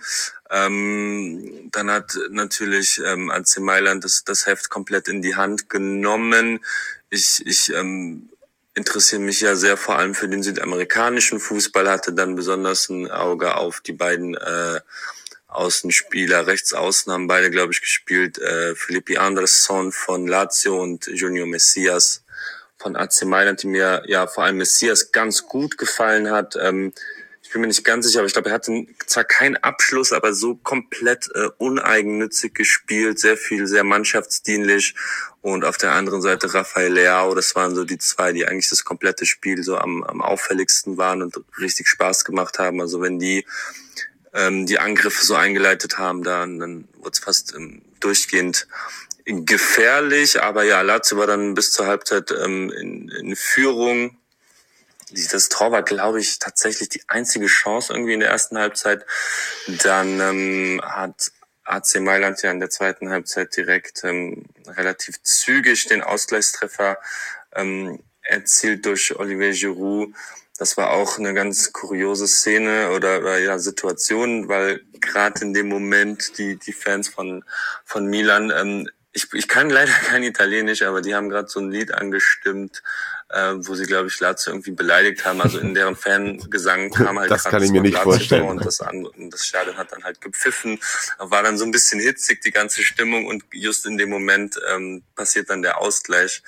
Ähm, dann hat natürlich ähm, A C Mailand das das Heft komplett in die Hand genommen. Ich ich ähm, interessiere mich ja sehr vor allem für den südamerikanischen Fußball, hatte dann besonders ein Auge auf die beiden äh, Außenspieler, rechts außen haben beide, glaube ich, gespielt, äh, Felipe Anderson von Lazio und Junior Messias von A C Mailand, die mir ja vor allem Messias ganz gut gefallen hat. Ähm, ich bin mir nicht ganz sicher, aber ich glaube, er hatte zwar keinen Abschluss, aber so komplett äh, uneigennützig gespielt, sehr viel, sehr mannschaftsdienlich. Und auf der anderen Seite Rafael Leao, das waren so die zwei, die eigentlich das komplette Spiel so am, am auffälligsten waren und richtig Spaß gemacht haben. Also wenn die ähm, die Angriffe so eingeleitet haben, dann, dann wurde es fast ähm, durchgehend gefährlich. Aber ja, Lazio war dann bis zur Halbzeit ähm, in, in Führung. Das Tor war, glaube ich, tatsächlich die einzige Chance irgendwie in der ersten Halbzeit. Dann ähm, hat A C Mailand ja in der zweiten Halbzeit direkt ähm, relativ zügig den Ausgleichstreffer ähm, erzielt durch Olivier Giroud. Das war auch eine ganz kuriose Szene oder, oder ja Situation, weil gerade in dem Moment die die Fans von von Milan, ähm, ich ich kann leider kein Italienisch, aber die haben gerade so ein Lied angestimmt, äh, wo sie, glaube ich, Lazio irgendwie beleidigt haben. Also in deren Fangesang kam halt das kann ich mir nicht Lazio vorstellen. Und das, und das Stadion hat dann halt gepfiffen. War dann so ein bisschen hitzig, die ganze Stimmung. Und just in dem Moment ähm, passiert dann der Ausgleich.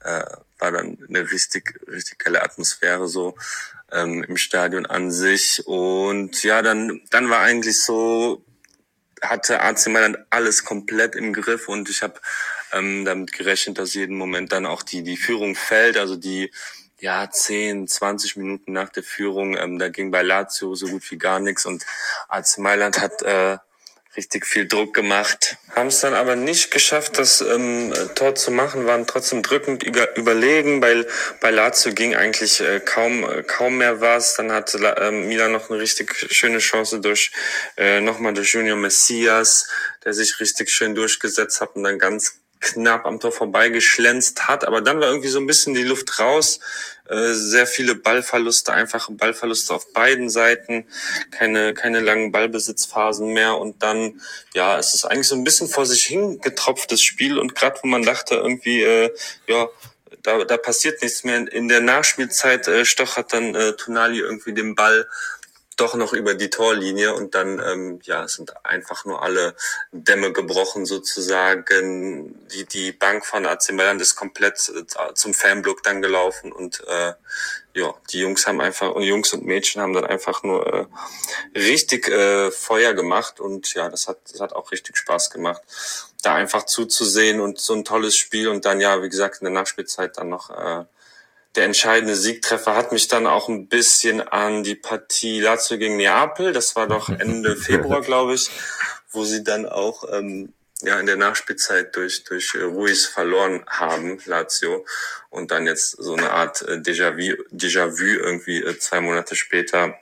äh, war dann eine richtig, richtig geile Atmosphäre so ähm, im Stadion an sich. Und ja, dann, dann war eigentlich so, hatte A C Mailand alles komplett im Griff und ich habe ähm, damit gerechnet, dass jeden Moment dann auch die die Führung fällt, also die ja zehn, zwanzig Minuten nach der Führung, ähm, da ging bei Lazio so gut wie gar nichts und A C Mailand hat äh, richtig viel Druck gemacht, haben es dann aber nicht geschafft, das ähm, Tor zu machen, waren trotzdem drückend überlegen. Bei, bei Lazio ging eigentlich äh, kaum äh, kaum mehr was. Dann hatte äh, Milan noch eine richtig schöne Chance durch äh, nochmal durch Junior Messias, der sich richtig schön durchgesetzt hat und dann ganz knapp am Tor vorbeigeschlänzt hat, aber dann war irgendwie so ein bisschen die Luft raus, äh, sehr viele Ballverluste, einfache Ballverluste auf beiden Seiten, keine keine langen Ballbesitzphasen mehr und dann, ja, es ist eigentlich so ein bisschen vor sich hingetropft, das Spiel und gerade wo man dachte irgendwie, äh, ja, da da passiert nichts mehr, in der Nachspielzeit äh, stochert dann äh, Tonali irgendwie den Ball doch noch über die Torlinie und dann ähm, ja sind einfach nur alle Dämme gebrochen sozusagen. Die die Bank von A C Mailand ist komplett äh, zum Fanblock dann gelaufen und äh, ja die Jungs haben einfach und Jungs und Mädchen haben dann einfach nur äh, richtig äh, Feuer gemacht und ja das hat das hat auch richtig Spaß gemacht, da einfach zuzusehen und so ein tolles Spiel und dann ja wie gesagt in der Nachspielzeit dann noch äh, der entscheidende Siegtreffer hat mich dann auch ein bisschen an die Partie Lazio gegen Neapel, das war doch Ende Februar, glaube ich, wo sie dann auch ähm, ja in der Nachspielzeit durch durch äh, Ruiz verloren haben, Lazio, und dann jetzt so eine Art äh, Déjà-vu, Déjà-vu irgendwie äh, zwei Monate später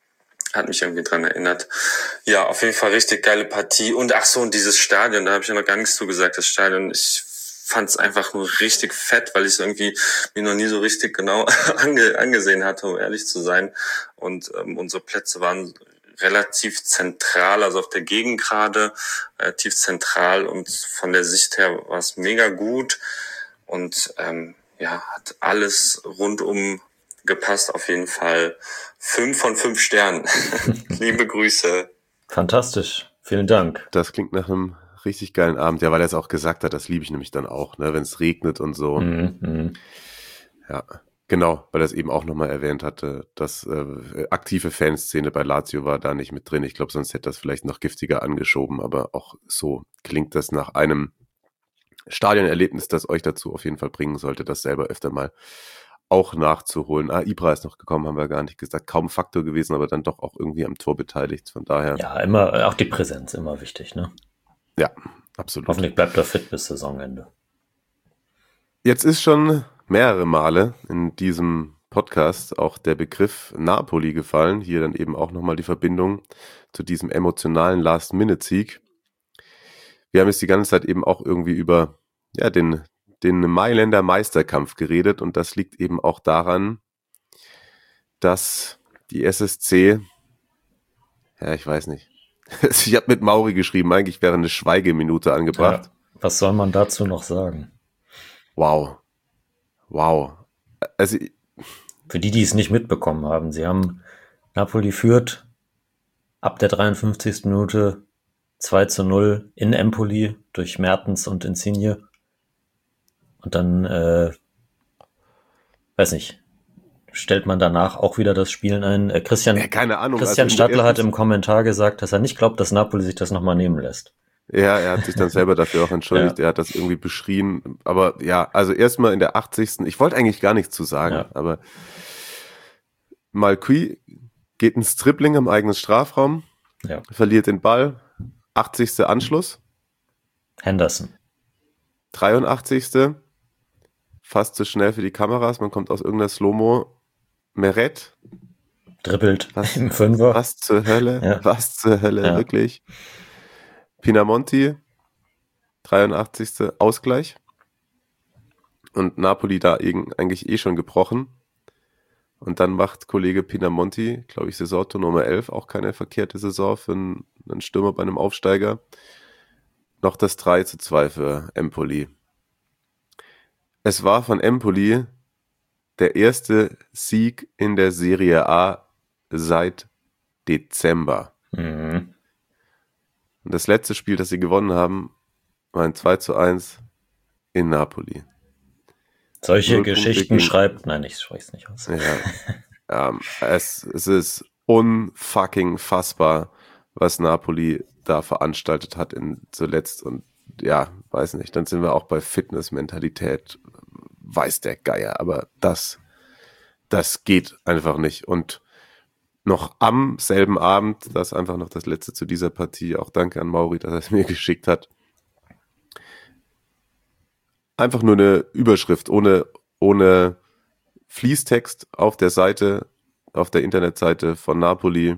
hat mich irgendwie dran erinnert. Ja, auf jeden Fall richtig geile Partie und ach so und dieses Stadion, da habe ich ja noch gar nichts zu gesagt, das Stadion, ich fand es einfach nur richtig fett, weil ich es irgendwie mir noch nie so richtig genau ange, angesehen hatte, um ehrlich zu sein. Und ähm, unsere Plätze waren relativ zentral, also auf der Gegengrade, relativ zentral und von der Sicht her war es mega gut und ähm, ja, hat alles rundum gepasst, auf jeden Fall. Fünf von fünf Sternen. Liebe Grüße. Fantastisch, vielen Dank. Das klingt nach einem richtig geilen Abend, ja, weil er es auch gesagt hat, das liebe ich nämlich dann auch, ne, wenn es regnet und so. Mhm. Ja, genau, weil er es eben auch nochmal erwähnt hatte, dass äh, aktive Fanszene bei Lazio war da nicht mit drin. Ich glaube, sonst hätte das vielleicht noch giftiger angeschoben, aber auch so klingt das nach einem Stadionerlebnis, das euch dazu auf jeden Fall bringen sollte, das selber öfter mal auch nachzuholen. Ah, Ibra ist noch gekommen, haben wir gar nicht gesagt. Kaum Faktor gewesen, aber dann doch auch irgendwie am Tor beteiligt, von daher. Ja, immer, auch die Präsenz, immer wichtig, ne? Ja, absolut. Hoffentlich bleibt er fit bis Saisonende. Jetzt ist schon mehrere Male in diesem Podcast auch der Begriff Napoli gefallen. Hier dann eben auch nochmal die Verbindung zu diesem emotionalen Last-Minute-Sieg. Wir haben jetzt die ganze Zeit eben auch irgendwie über ja, den, den Mailänder Meisterkampf geredet und das liegt eben auch daran, dass die S S C, ja, ich weiß nicht, ich habe mit Mauri geschrieben, eigentlich wäre eine Schweigeminute angebracht. Ja, was soll man dazu noch sagen? Wow. Wow. Also, für die, die es nicht mitbekommen haben, sie haben Napoli führt ab der dreiundfünfzigsten Minute zwei zu null in Empoli durch Mertens und Insigne. Und dann, äh, weiß nicht, stellt man danach auch wieder das Spielen ein. Äh, Christian, ja, keine Ahnung. Christian also Stadler hat im Kommentar gesagt, dass er nicht glaubt, dass Napoli sich das nochmal nehmen lässt. Ja, er hat sich dann selber dafür auch entschuldigt. Ja. Er hat das irgendwie beschrien. Aber ja, also erstmal in der achtzigsten Ich wollte eigentlich gar nichts zu sagen, ja. aber Malqui geht ins Dribbling im eigenen Strafraum, ja. verliert den Ball, achtzigste Anschluss. Henderson. dreiundachtzigste Fast zu schnell für die Kameras, man kommt aus irgendeiner Slow-Mo. Meret. Dribbelt was, im Fünfer. Was zur Hölle, ja. was zur Hölle, ja. wirklich. Pinamonti, dreiundachtzigste Ausgleich. Und Napoli da eigentlich eh schon gebrochen. Und dann macht Kollege Pinamonti, glaube ich, Saisontor Nummer elf, auch keine verkehrte Saison für einen, einen Stürmer bei einem Aufsteiger, noch das drei zu zwei für Empoli. Es war von Empoli der erste Sieg in der Serie A seit Dezember. Mhm. Und das letzte Spiel, das sie gewonnen haben, war ein zwei zu eins in Napoli. Solche Null Geschichten Punkte schreibt, nein, ich spreche es nicht aus. Ja. ähm, es, es ist unfucking fassbar, was Napoli da veranstaltet hat in zuletzt. Und ja, weiß nicht, dann sind wir auch bei Fitnessmentalität, weiß der Geier, aber das, das geht einfach nicht. Und noch am selben Abend, das ist einfach noch das letzte zu dieser Partie, auch danke an Mauri, dass er es mir geschickt hat. Einfach nur eine Überschrift, ohne, ohne Fließtext auf der Seite, auf der Internetseite von Napoli.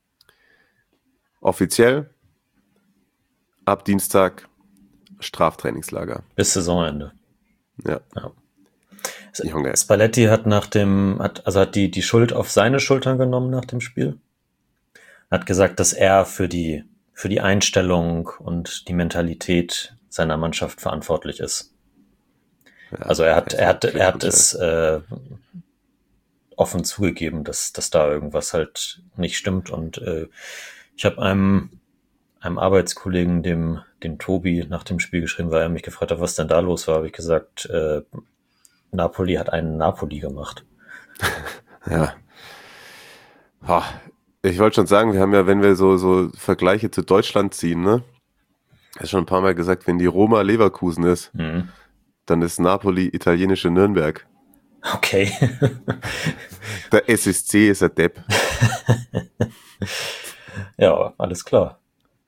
Offiziell ab Dienstag Straftrainingslager. Bis Saisonende. Ja. ja. Junge. Spalletti hat nach dem, hat, also hat die, die Schuld auf seine Schultern genommen nach dem Spiel. Hat gesagt, dass er für die, für die Einstellung und die Mentalität seiner Mannschaft verantwortlich ist. Ja, also er hat, er hat, er hat es äh, offen zugegeben, dass, dass da irgendwas halt nicht stimmt. Und äh, ich habe einem, einem Arbeitskollegen, dem, dem Tobi, nach dem Spiel geschrieben, weil er mich gefragt hat, was denn da los war, habe ich gesagt, äh, Napoli hat einen Napoli gemacht. Ja. Oh, ich wollte schon sagen, wir haben ja, wenn wir so, so Vergleiche zu Deutschland ziehen, ne? Ich habe schon ein paar Mal gesagt, wenn die Roma Leverkusen ist, mhm. dann ist Napoli italienische Nürnberg. Okay. Der S S C ist ein Depp. Ja, alles klar.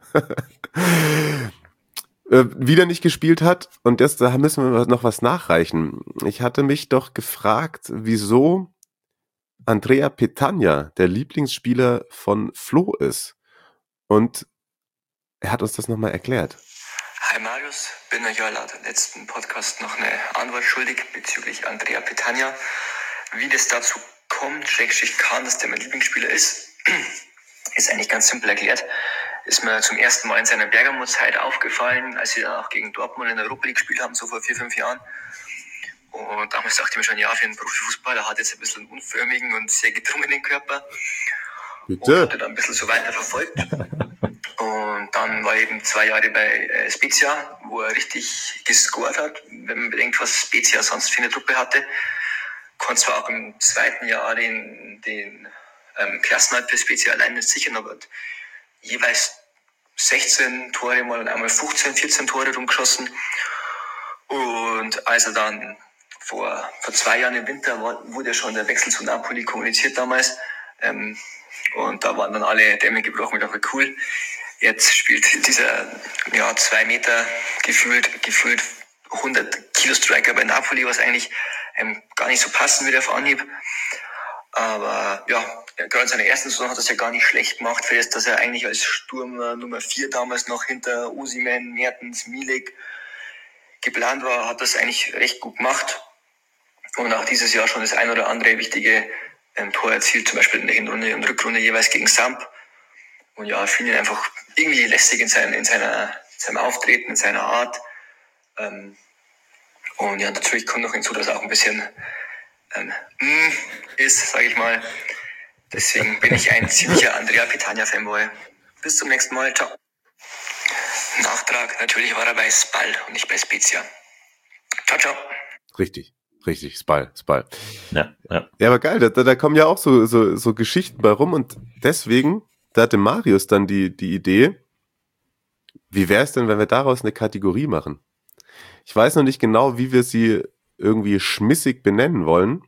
Wieder nicht gespielt hat und das, da müssen wir noch was nachreichen. Ich hatte mich doch gefragt, wieso Andrea Petagna der Lieblingsspieler von Flo ist. Und er hat uns das nochmal erklärt. Hi Marius, bin euch ja laut dem letzten Podcast noch eine Antwort schuldig bezüglich Andrea Petagna. Wie das dazu kommt, Schrägstrich kann, dass der mein Lieblingsspieler ist, ist eigentlich ganz simpel erklärt. Ist mir zum ersten Mal in seiner Bergamo-Zeit aufgefallen, als sie dann auch gegen Dortmund in der Europa League gespielt haben, so vor vier, fünf Jahren. Und damals dachte ich mir schon, ja, für einen Profifußballer hat jetzt ein bisschen einen unförmigen und sehr gedrungenen Körper. Bitte? Und hatte dann ein bisschen so weiter verfolgt. Und dann war eben zwei Jahre bei äh, Spezia, wo er richtig gescored hat. Wenn man bedenkt, was Spezia sonst für eine Truppe hatte, konnte zwar auch im zweiten Jahr den, den ähm, Klassenerhalt für Spezia allein nicht sichern, aber jeweils sechzehn Tore mal und einmal fünfzehn, vierzehn Tore rumgeschossen. Und als er dann vor, vor zwei Jahren im Winter war, wurde ja schon der Wechsel zu Napoli kommuniziert damals. Ähm, und da waren dann alle Dämme gebrochen. Ich dachte, cool, jetzt spielt dieser ja, zwei Meter gefühlt, gefühlt hundert Kilo Striker bei Napoli, was eigentlich ähm, gar nicht so passen würde auf Anhieb. Aber ja, gerade in seiner ersten Saison hat er es ja gar nicht schlecht gemacht, für das, dass er eigentlich als Stürmer Nummer vier damals noch hinter Osimhen, Mertens, Milik geplant war, hat das eigentlich recht gut gemacht. Und auch dieses Jahr schon das ein oder andere wichtige ähm, Tor erzielt, zum Beispiel in der Hinrunde und Rückrunde jeweils gegen Samp. Und ja, ich finde ihn einfach irgendwie lästig in, sein, in seiner, seinem Auftreten, in seiner Art. Ähm, und ja, natürlich kommt noch hinzu, dass er auch ein bisschen ähm, mm, ist, sage ich mal. Deswegen bin ich ein ziemlicher Andrea Petagna-Fanboy. Bis zum nächsten Mal. Ciao. Nachtrag, natürlich war er bei Spal und nicht bei Spezia. Ciao, ciao. Richtig, richtig, Spal, Spal. Ja, ja. Ja, aber geil, da, da kommen ja auch so, so, so Geschichten bei rum und deswegen, da hatte Marius dann die, die Idee, wie wäre es denn, wenn wir daraus eine Kategorie machen? Ich weiß noch nicht genau, wie wir sie irgendwie schmissig benennen wollen,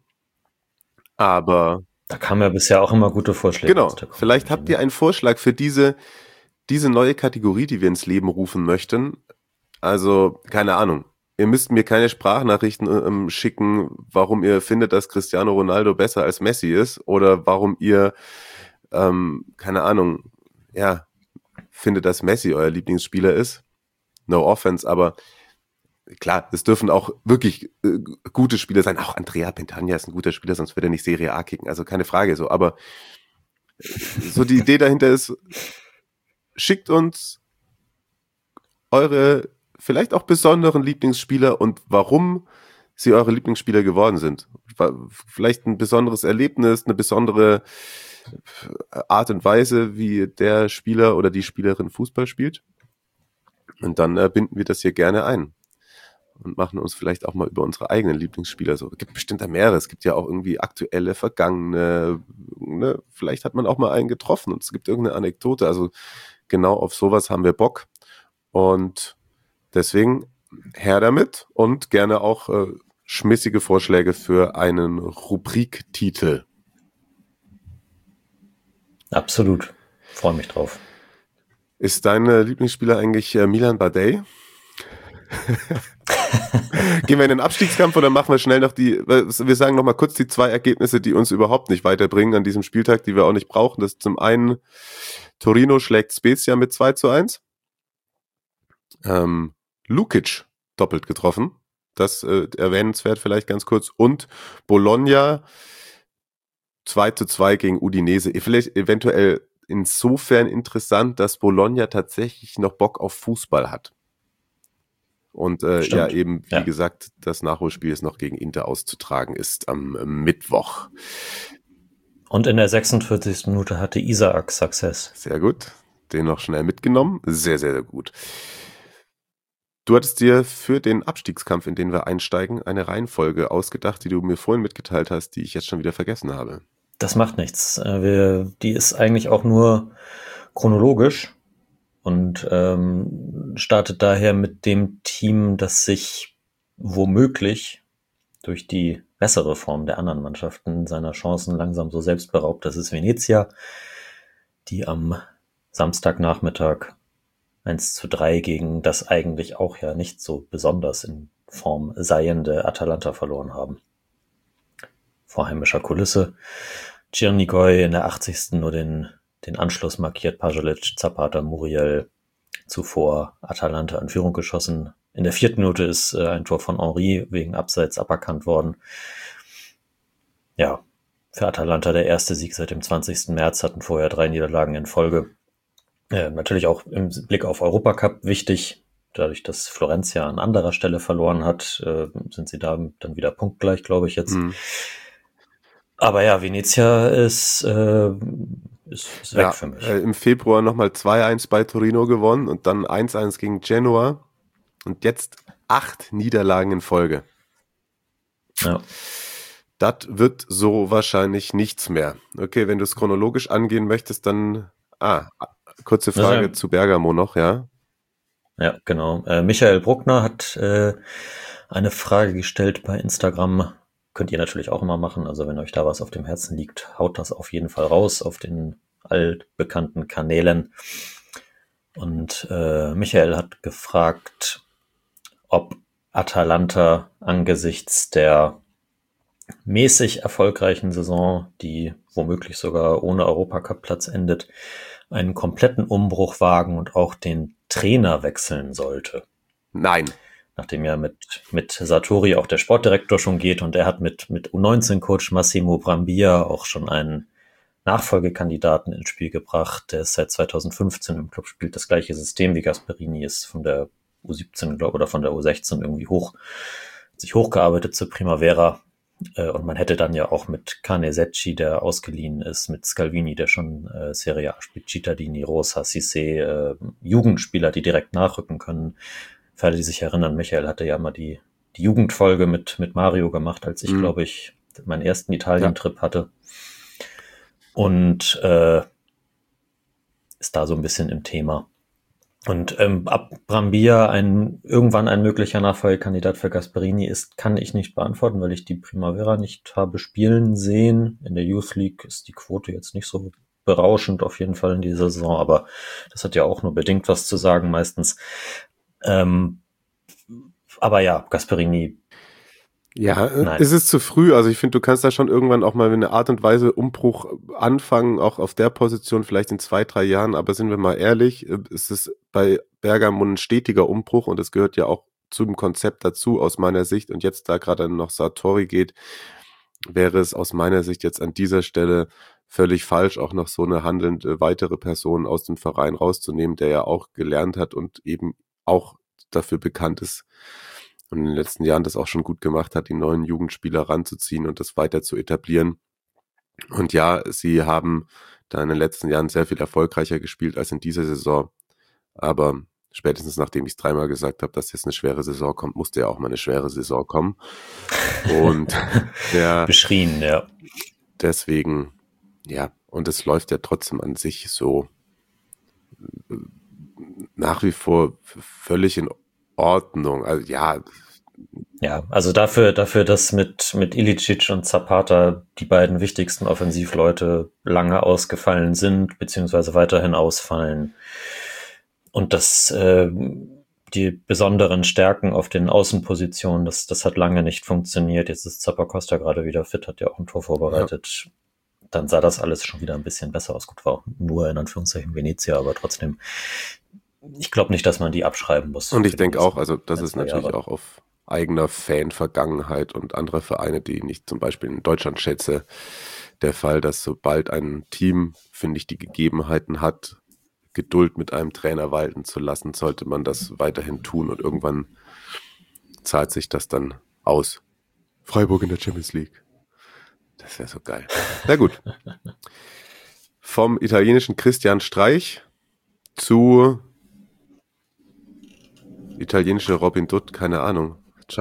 aber... Da kamen ja bisher auch immer gute Vorschläge. Genau, vielleicht habt ihr einen Vorschlag für diese, diese neue Kategorie, die wir ins Leben rufen möchten. Also, keine Ahnung. Ihr müsst mir keine Sprachnachrichten ähm, schicken, warum ihr findet, dass Cristiano Ronaldo besser als Messi ist oder warum ihr, ähm, keine Ahnung, ja, findet, dass Messi euer Lieblingsspieler ist. No offense, aber klar, es dürfen auch wirklich äh, gute Spieler sein. Auch Andrea Petagna ist ein guter Spieler, sonst würde er nicht Serie A kicken. Also keine Frage so. Aber so die Idee dahinter ist, schickt uns eure vielleicht auch besonderen Lieblingsspieler und warum sie eure Lieblingsspieler geworden sind. Vielleicht ein besonderes Erlebnis, eine besondere Art und Weise, wie der Spieler oder die Spielerin Fußball spielt. Und dann äh, binden wir das hier gerne ein. und machen uns vielleicht auch mal über unsere eigenen Lieblingsspieler so. Es gibt bestimmt da mehrere. Es gibt ja auch irgendwie aktuelle, vergangene. Ne? Vielleicht hat man auch mal einen getroffen und es gibt irgendeine Anekdote. Also genau auf sowas haben wir Bock. Und deswegen her damit und gerne auch äh, schmissige Vorschläge für einen Rubriktitel. Absolut. Freue mich drauf. Ist dein äh, Lieblingsspieler eigentlich äh, Milan Badej? Gehen wir in den Abstiegskampf oder machen wir schnell noch die, wir sagen noch mal kurz die zwei Ergebnisse, die uns überhaupt nicht weiterbringen an diesem Spieltag, die wir auch nicht brauchen. Das ist zum einen Torino schlägt Spezia mit zwei zu eins. Ähm, Lukic doppelt getroffen. Das äh, erwähnenswert vielleicht ganz kurz. Und Bologna zwei zu zwei gegen Udinese. Vielleicht eventuell insofern interessant, dass Bologna tatsächlich noch Bock auf Fußball hat. Und äh, ja, eben, wie ja. gesagt, das Nachholspiel ist noch gegen Inter auszutragen ist am äh, Mittwoch. Und in der sechsundvierzigsten Minute hatte Isaac Success. Sehr gut. Den noch schnell mitgenommen. Sehr, sehr, sehr gut. Du hattest dir für den Abstiegskampf, in den wir einsteigen, eine Reihenfolge ausgedacht, die du mir vorhin mitgeteilt hast, die ich jetzt schon wieder vergessen habe. Das macht nichts. Wir, die ist eigentlich auch nur chronologisch. Und ähm, startet daher mit dem Team, das sich womöglich durch die bessere Form der anderen Mannschaften seiner Chancen langsam so selbst beraubt. Das ist Venezia, die am Samstagnachmittag eins zu drei gegen das eigentlich auch ja nicht so besonders in Form seiende Atalanta verloren haben. Vor heimischer Kulisse. Černigoj in der achtzigsten nur den den Anschluss markiert, Pajalic, Zapata, Muriel, zuvor Atalanta in Führung geschossen. In der vierten Minute ist äh, ein Tor von Henry wegen Abseits aberkannt worden. Ja, für Atalanta der erste Sieg seit dem zwanzigsten März, hatten vorher drei Niederlagen in Folge. Äh, natürlich auch im Blick auf Europacup wichtig. Dadurch, dass Florenz ja an anderer Stelle verloren hat, äh, sind sie da dann wieder punktgleich, glaube ich jetzt. Mhm. Aber ja, Venezia ist... Äh, Ist, ist weg ja, für mich. Äh, im Februar nochmal zwei eins bei Torino gewonnen und dann eins eins gegen Genoa und jetzt acht Niederlagen in Folge. Ja. Das wird so wahrscheinlich nichts mehr. Okay, wenn du es chronologisch angehen möchtest, dann ah, kurze Frage ja, zu Bergamo noch, ja? Ja, genau. Äh, Michael Bruckner hat äh, eine Frage gestellt bei Instagram. Könnt ihr natürlich auch immer machen. Also wenn euch da was auf dem Herzen liegt, haut das auf jeden Fall raus auf den altbekannten Kanälen. Und äh, Michael hat gefragt, ob Atalanta angesichts der mäßig erfolgreichen Saison, die womöglich sogar ohne Europacup-Platz endet, einen kompletten Umbruch wagen und auch den Trainer wechseln sollte. Nein. Nachdem ja mit, mit Sartori auch der Sportdirektor schon geht und er hat mit, mit U neunzehn Coach Massimo Brambilla auch schon einen Nachfolgekandidaten ins Spiel gebracht. Der ist seit zweitausendfünfzehn im Club, spielt das gleiche System wie Gasperini, ist von der U siebzehn glaub, oder von der U sechzehn irgendwie hoch, sich hochgearbeitet zur Primavera. Und man hätte dann ja auch mit Canesecchi, der ausgeliehen ist, mit Scalvini, der schon äh, Serie A spielt, Cittadini, Rosa, Cissé, äh, Jugendspieler, die direkt nachrücken können. Für alle, die sich erinnern, Michael hatte ja mal die, die Jugendfolge mit, mit Mario gemacht, als ich, mhm. glaube ich, meinen ersten Italien-Trip ja. hatte. Und äh, ist da so ein bisschen im Thema. Und ähm, ab Brambilla ein, irgendwann ein möglicher Nachfolgekandidat für Gasperini ist, kann ich nicht beantworten, weil ich die Primavera nicht habe spielen sehen. In der Youth League ist die Quote jetzt nicht so berauschend auf jeden Fall in dieser Saison, aber das hat ja auch nur bedingt was zu sagen meistens. Ähm, aber ja, Gasperini. Ja, nein. Es ist zu früh. Also ich finde, du kannst da schon irgendwann auch mal eine Art und Weise Umbruch anfangen, auch auf der Position vielleicht in zwei, drei Jahren. Aber sind wir mal ehrlich, es ist bei Bergamo ein stetiger Umbruch und es gehört ja auch zum Konzept dazu aus meiner Sicht. Und jetzt, da gerade noch Sartori geht, wäre es aus meiner Sicht jetzt an dieser Stelle völlig falsch, auch noch so eine handelnde weitere Person aus dem Verein rauszunehmen, der ja auch gelernt hat und eben auch dafür bekannt ist und in den letzten Jahren das auch schon gut gemacht hat, die neuen Jugendspieler ranzuziehen und das weiter zu etablieren. Und ja, sie haben da in den letzten Jahren sehr viel erfolgreicher gespielt als in dieser Saison. Aber spätestens nachdem ich es dreimal gesagt habe, dass jetzt eine schwere Saison kommt, musste ja auch mal eine schwere Saison kommen. Und ja, beschrien, ja. Deswegen, ja, und es läuft ja trotzdem an sich so nach wie vor völlig in Ordnung. Also ja. Ja, also dafür, dafür, dass mit, mit Ilicic und Zapata die beiden wichtigsten Offensivleute lange ausgefallen sind, beziehungsweise weiterhin ausfallen. Und dass äh, die besonderen Stärken auf den Außenpositionen, das, das hat lange nicht funktioniert. Jetzt ist Zappacosta gerade wieder fit, hat ja auch ein Tor vorbereitet. Ja. Dann sah das alles schon wieder ein bisschen besser aus. Gut, war auch nur in Anführungszeichen Venezia, aber trotzdem, ich glaube nicht, dass man die abschreiben muss. Und ich denke auch, also das ist natürlich Jahre. auch auf eigener Fan-Vergangenheit und andere Vereine, die ich nicht zum Beispiel in Deutschland schätze, der Fall, dass sobald ein Team, finde ich, die Gegebenheiten hat, Geduld mit einem Trainer walten zu lassen, sollte man das weiterhin tun und irgendwann zahlt sich das dann aus. Freiburg in der Champions League. Das wäre so geil. Na gut. Vom italienischen Christian Streich zu italienische Robin Dutt, keine Ahnung.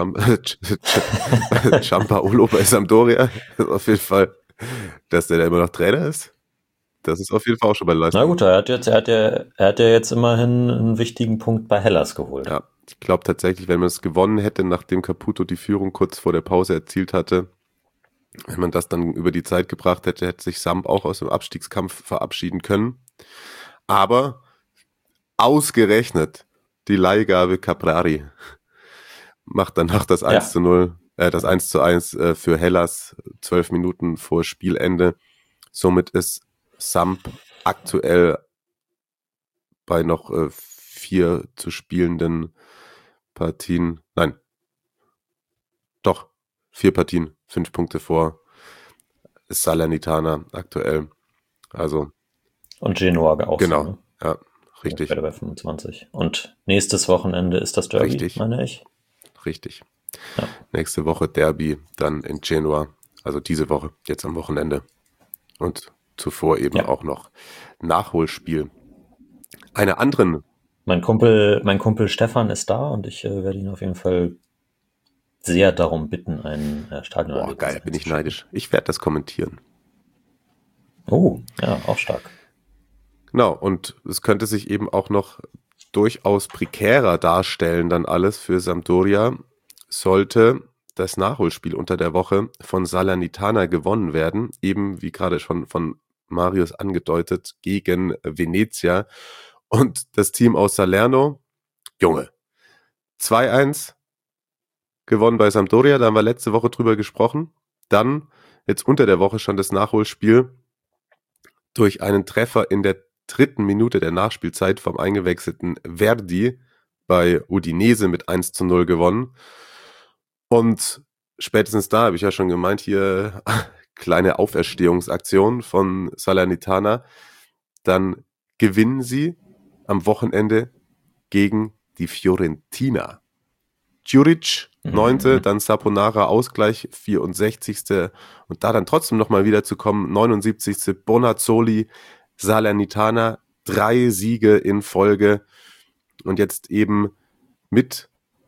Giampaolo bei Sampdoria. Das ist auf jeden Fall, dass der da immer noch Trainer ist. Das ist auf jeden Fall auch schon bei Leistung. Na gut, er hat jetzt, er hat ja, er hat ja jetzt immerhin einen wichtigen Punkt bei Hellas geholt. Ja, ich glaube tatsächlich, wenn man es gewonnen hätte, nachdem Caputo die Führung kurz vor der Pause erzielt hatte, wenn man das dann über die Zeit gebracht hätte, hätte sich Samp auch aus dem Abstiegskampf verabschieden können. Aber ausgerechnet die Leihgabe Caprari macht danach das eins ja. zu null, äh, das eins zu eins äh, für Hellas, zwölf Minuten vor Spielende. Somit ist Samp aktuell bei noch äh, vier zu spielenden Partien, nein, doch, vier Partien, fünf Punkte vor Salernitana aktuell. Also und Genoa auch. Genau, so, ne? ja, richtig. Ja, bei fünfundzwanzig. Und nächstes Wochenende ist das Derby, richtig. meine ich. Richtig. Ja. Nächste Woche Derby, dann in Genua, also diese Woche, jetzt am Wochenende. Und zuvor eben ja. auch noch Nachholspiel. Einer anderen. Mein Kumpel, mein Kumpel Stefan ist da und ich äh, werde ihn auf jeden Fall sehr darum bitten, ein äh, Stadion. Boah, geil, bin ich neidisch. Ich werde das kommentieren. Oh, ja, auch stark. Genau, und es könnte sich eben auch noch durchaus prekärer darstellen, dann alles für Sampdoria, sollte das Nachholspiel unter der Woche von Salernitana gewonnen werden, eben wie gerade schon von Marius angedeutet, gegen Venezia. Und das Team aus Salerno, Junge, zwei eins gewonnen bei Sampdoria, da haben wir letzte Woche drüber gesprochen. Dann jetzt unter der Woche schon das Nachholspiel durch einen Treffer in der dritten Minute der Nachspielzeit vom eingewechselten Verdi bei Udinese mit eins zu null gewonnen. Und spätestens da habe ich ja schon gemeint, hier kleine Auferstehungsaktion von Salernitana. Dann gewinnen sie am Wochenende gegen die Fiorentina. Djuric, neunte, mhm. dann Saponara Ausgleich, vierundsechzigste und da dann trotzdem nochmal wieder zu kommen, neunundsiebzigste Bonazzoli, Salernitana, drei Siege in Folge und jetzt eben mit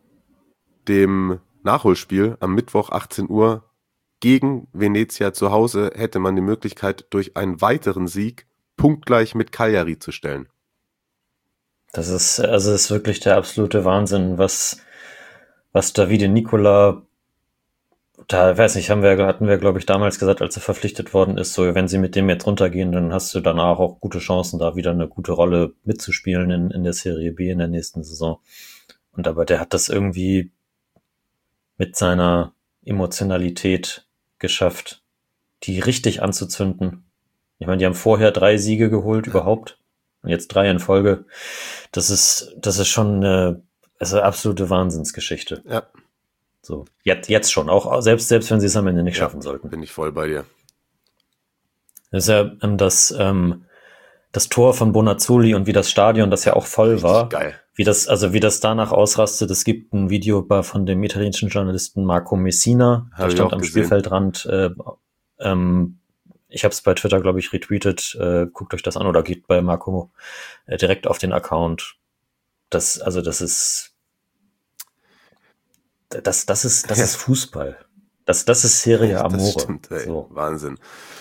dem Nachholspiel am Mittwoch achtzehn Uhr gegen Venezia zu Hause hätte man die Möglichkeit, durch einen weiteren Sieg punktgleich mit Cagliari zu stellen. Das ist, also das ist wirklich der absolute Wahnsinn, was, was Davide Nicola, da weiß nicht, haben wir, hatten wir, glaube ich, damals gesagt, als er verpflichtet worden ist, so, wenn sie mit dem jetzt runtergehen, dann hast du danach auch gute Chancen, da wieder eine gute Rolle mitzuspielen in, in der Serie B in der nächsten Saison. Und aber der hat das irgendwie mit seiner Emotionalität geschafft, die richtig anzuzünden. Ich meine, die haben vorher drei Siege geholt überhaupt und jetzt drei in Folge. Das ist, das ist schon eine, also eine absolute Wahnsinnsgeschichte. Ja. So, jetzt, jetzt schon, auch selbst, selbst wenn sie es am Ende nicht ja, schaffen sollten. Bin ich voll bei dir. Das ist ja ähm, das, ähm, das Tor von Bonazzoli und wie das Stadion, das ja auch voll richtig war. Geil. Wie das, also wie das danach ausrastet. Es gibt ein Video von dem italienischen Journalisten Marco Messina, der stand am gesehen. Spielfeldrand. Äh, ähm, ich habe es bei Twitter, glaube ich, retweetet. Äh, guckt euch das an oder geht bei Marco äh, direkt auf den Account. das, also das ist, das, das ist, das ist Fußball. Das, das ist Serie Amore. Das stimmt, ey. So. Wahnsinn.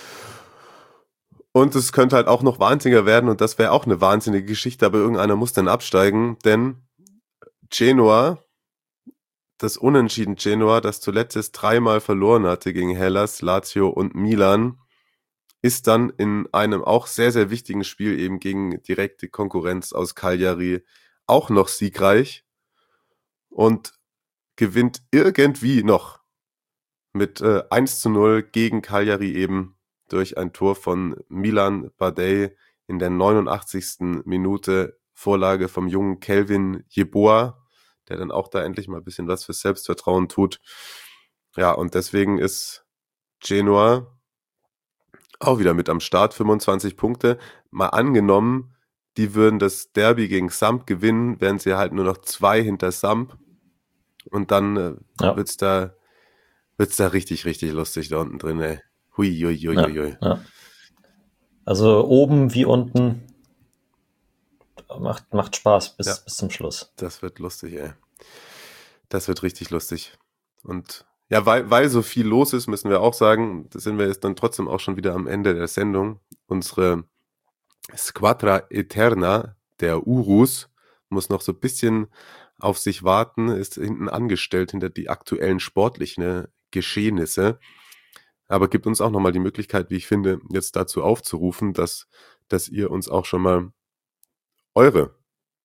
Und es könnte halt auch noch wahnsinniger werden und das wäre auch eine wahnsinnige Geschichte, aber irgendeiner muss dann absteigen, denn Genoa, das Unentschieden Genoa, das zuletzt jetzt dreimal verloren hatte gegen Hellas, Lazio und Milan, ist dann in einem auch sehr, sehr wichtigen Spiel eben gegen direkte Konkurrenz aus Cagliari auch noch siegreich und gewinnt irgendwie noch mit äh, eins zu null gegen Cagliari eben durch ein Tor von Milan Badei in der neunundachtzigsten Minute, Vorlage vom jungen Kelvin Jeboa, der dann auch da endlich mal ein bisschen was für Selbstvertrauen tut. Ja, und deswegen ist Genoa auch wieder mit am Start, fünfundzwanzig Punkte. Mal angenommen, die würden das Derby gegen Samp gewinnen, wären sie halt nur noch zwei hinter Samp. Und dann äh, Ja. wird's da, wird's da richtig, richtig lustig da unten drin, ey. Hui, hui, hui, Ja, hui, hui. ja. Also oben wie unten macht, macht Spaß bis, Ja. bis zum Schluss. Das wird lustig, ey. Das wird richtig lustig. Und ja, weil, weil so viel los ist, müssen wir auch sagen, da sind wir jetzt dann trotzdem auch schon wieder am Ende der Sendung. Unsere Squadra Eterna, der Urus, muss noch so ein bisschen auf sich warten, ist hinten angestellt hinter die aktuellen sportlichen Geschehnisse. Aber gibt uns auch nochmal die Möglichkeit, wie ich finde, jetzt dazu aufzurufen, dass, dass ihr uns auch schon mal eure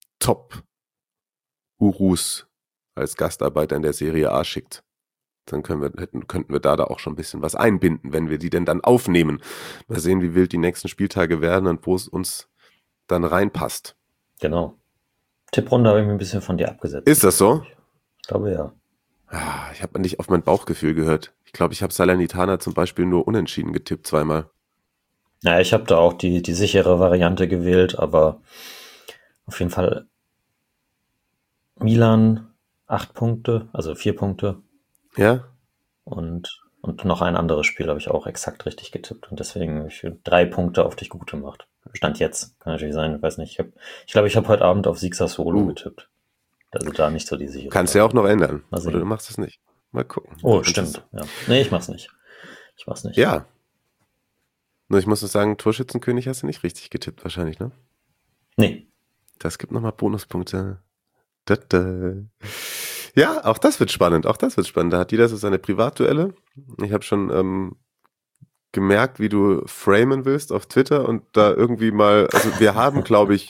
Top-Urus als Gastarbeiter in der Serie A schickt. Dann können wir, hätten, könnten wir da, da auch schon ein bisschen was einbinden, wenn wir die denn dann aufnehmen. Mal sehen, wie wild die nächsten Spieltage werden und wo es uns dann reinpasst. Genau. Tipprunde habe ich mir ein bisschen von dir abgesetzt. Ist das so? Ich glaube ja. Ah, Ich habe nicht auf mein Bauchgefühl gehört. Ich glaube, ich habe Salernitana zum Beispiel nur unentschieden getippt zweimal. Ja, ich habe da auch die, die sichere Variante gewählt, aber auf jeden Fall Milan acht Punkte, also vier Punkte Ja? und, und noch ein anderes Spiel habe ich auch exakt richtig getippt und deswegen habe ich drei Punkte auf dich gut gemacht. Stand jetzt, kann natürlich sein, ich weiß nicht. Ich glaube, ich, glaub, ich habe heute Abend auf Sieg Sassuolo Uh. getippt. Also da nicht so die sichere. Kannst ja auch noch ändern. Mal sehen. Oder du machst es nicht. Mal gucken. Oh, Und stimmt. Ja. Nee, ich mach's nicht. Ich mach's nicht. Das, ja. Nur ich muss nur sagen, Torschützenkönig hast du nicht richtig getippt wahrscheinlich, ne? Nee. Das gibt nochmal Bonuspunkte. Da, da. Ja, auch das wird spannend. Auch das wird spannend. Da hat jeder so seine Privatduelle. Ich habe schon ähm, gemerkt, wie du framen willst auf Twitter und da irgendwie mal, also wir haben, glaube ich,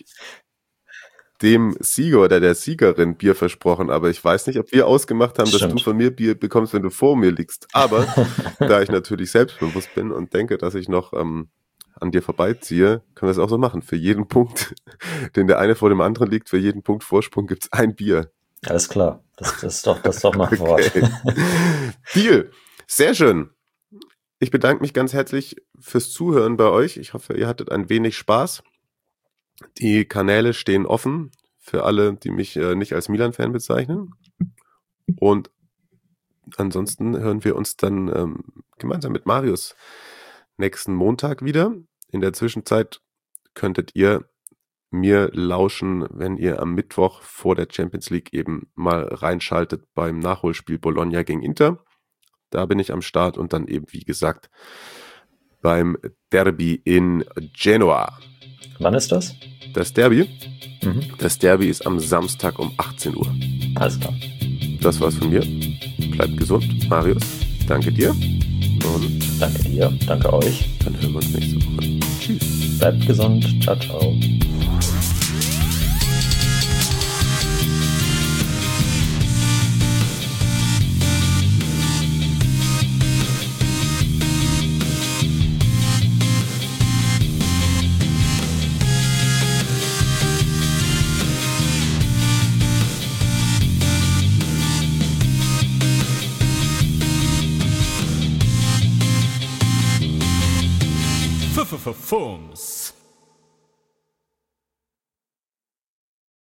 dem Sieger oder der Siegerin Bier versprochen, aber ich weiß nicht, ob wir ausgemacht haben, dass Stimmt. du von mir Bier bekommst, wenn du vor mir liegst. Aber da ich natürlich selbstbewusst bin und denke, dass ich noch ähm, an dir vorbeiziehe, können wir es auch so machen. Für jeden Punkt, den der eine vor dem anderen liegt, für jeden Punkt Vorsprung gibt's ein Bier. Alles klar. Das, das ist doch, das ist doch nach Wort. Okay. Deal. Sehr schön. Ich bedanke mich ganz herzlich fürs Zuhören bei euch. Ich hoffe, ihr hattet ein wenig Spaß. Die Kanäle stehen offen für alle, die mich äh, nicht als Milan-Fan bezeichnen. Und ansonsten hören wir uns dann ähm, gemeinsam mit Marius nächsten Montag wieder. In der Zwischenzeit könntet ihr mir lauschen, wenn ihr am Mittwoch vor der Champions League eben mal reinschaltet beim Nachholspiel Bologna gegen Inter. Da bin ich am Start und dann eben, wie gesagt, beim Derby in Genoa. Wann ist das? Das Derby? Mhm. Das Derby ist am Samstag um achtzehn Uhr. Alles klar. Das war's von mir. Bleibt gesund. Marius, danke dir. Und Danke dir. Danke euch. dann hören wir uns nächste Woche. Tschüss. Bleibt gesund. Ciao, ciao. F-F-F-Fums.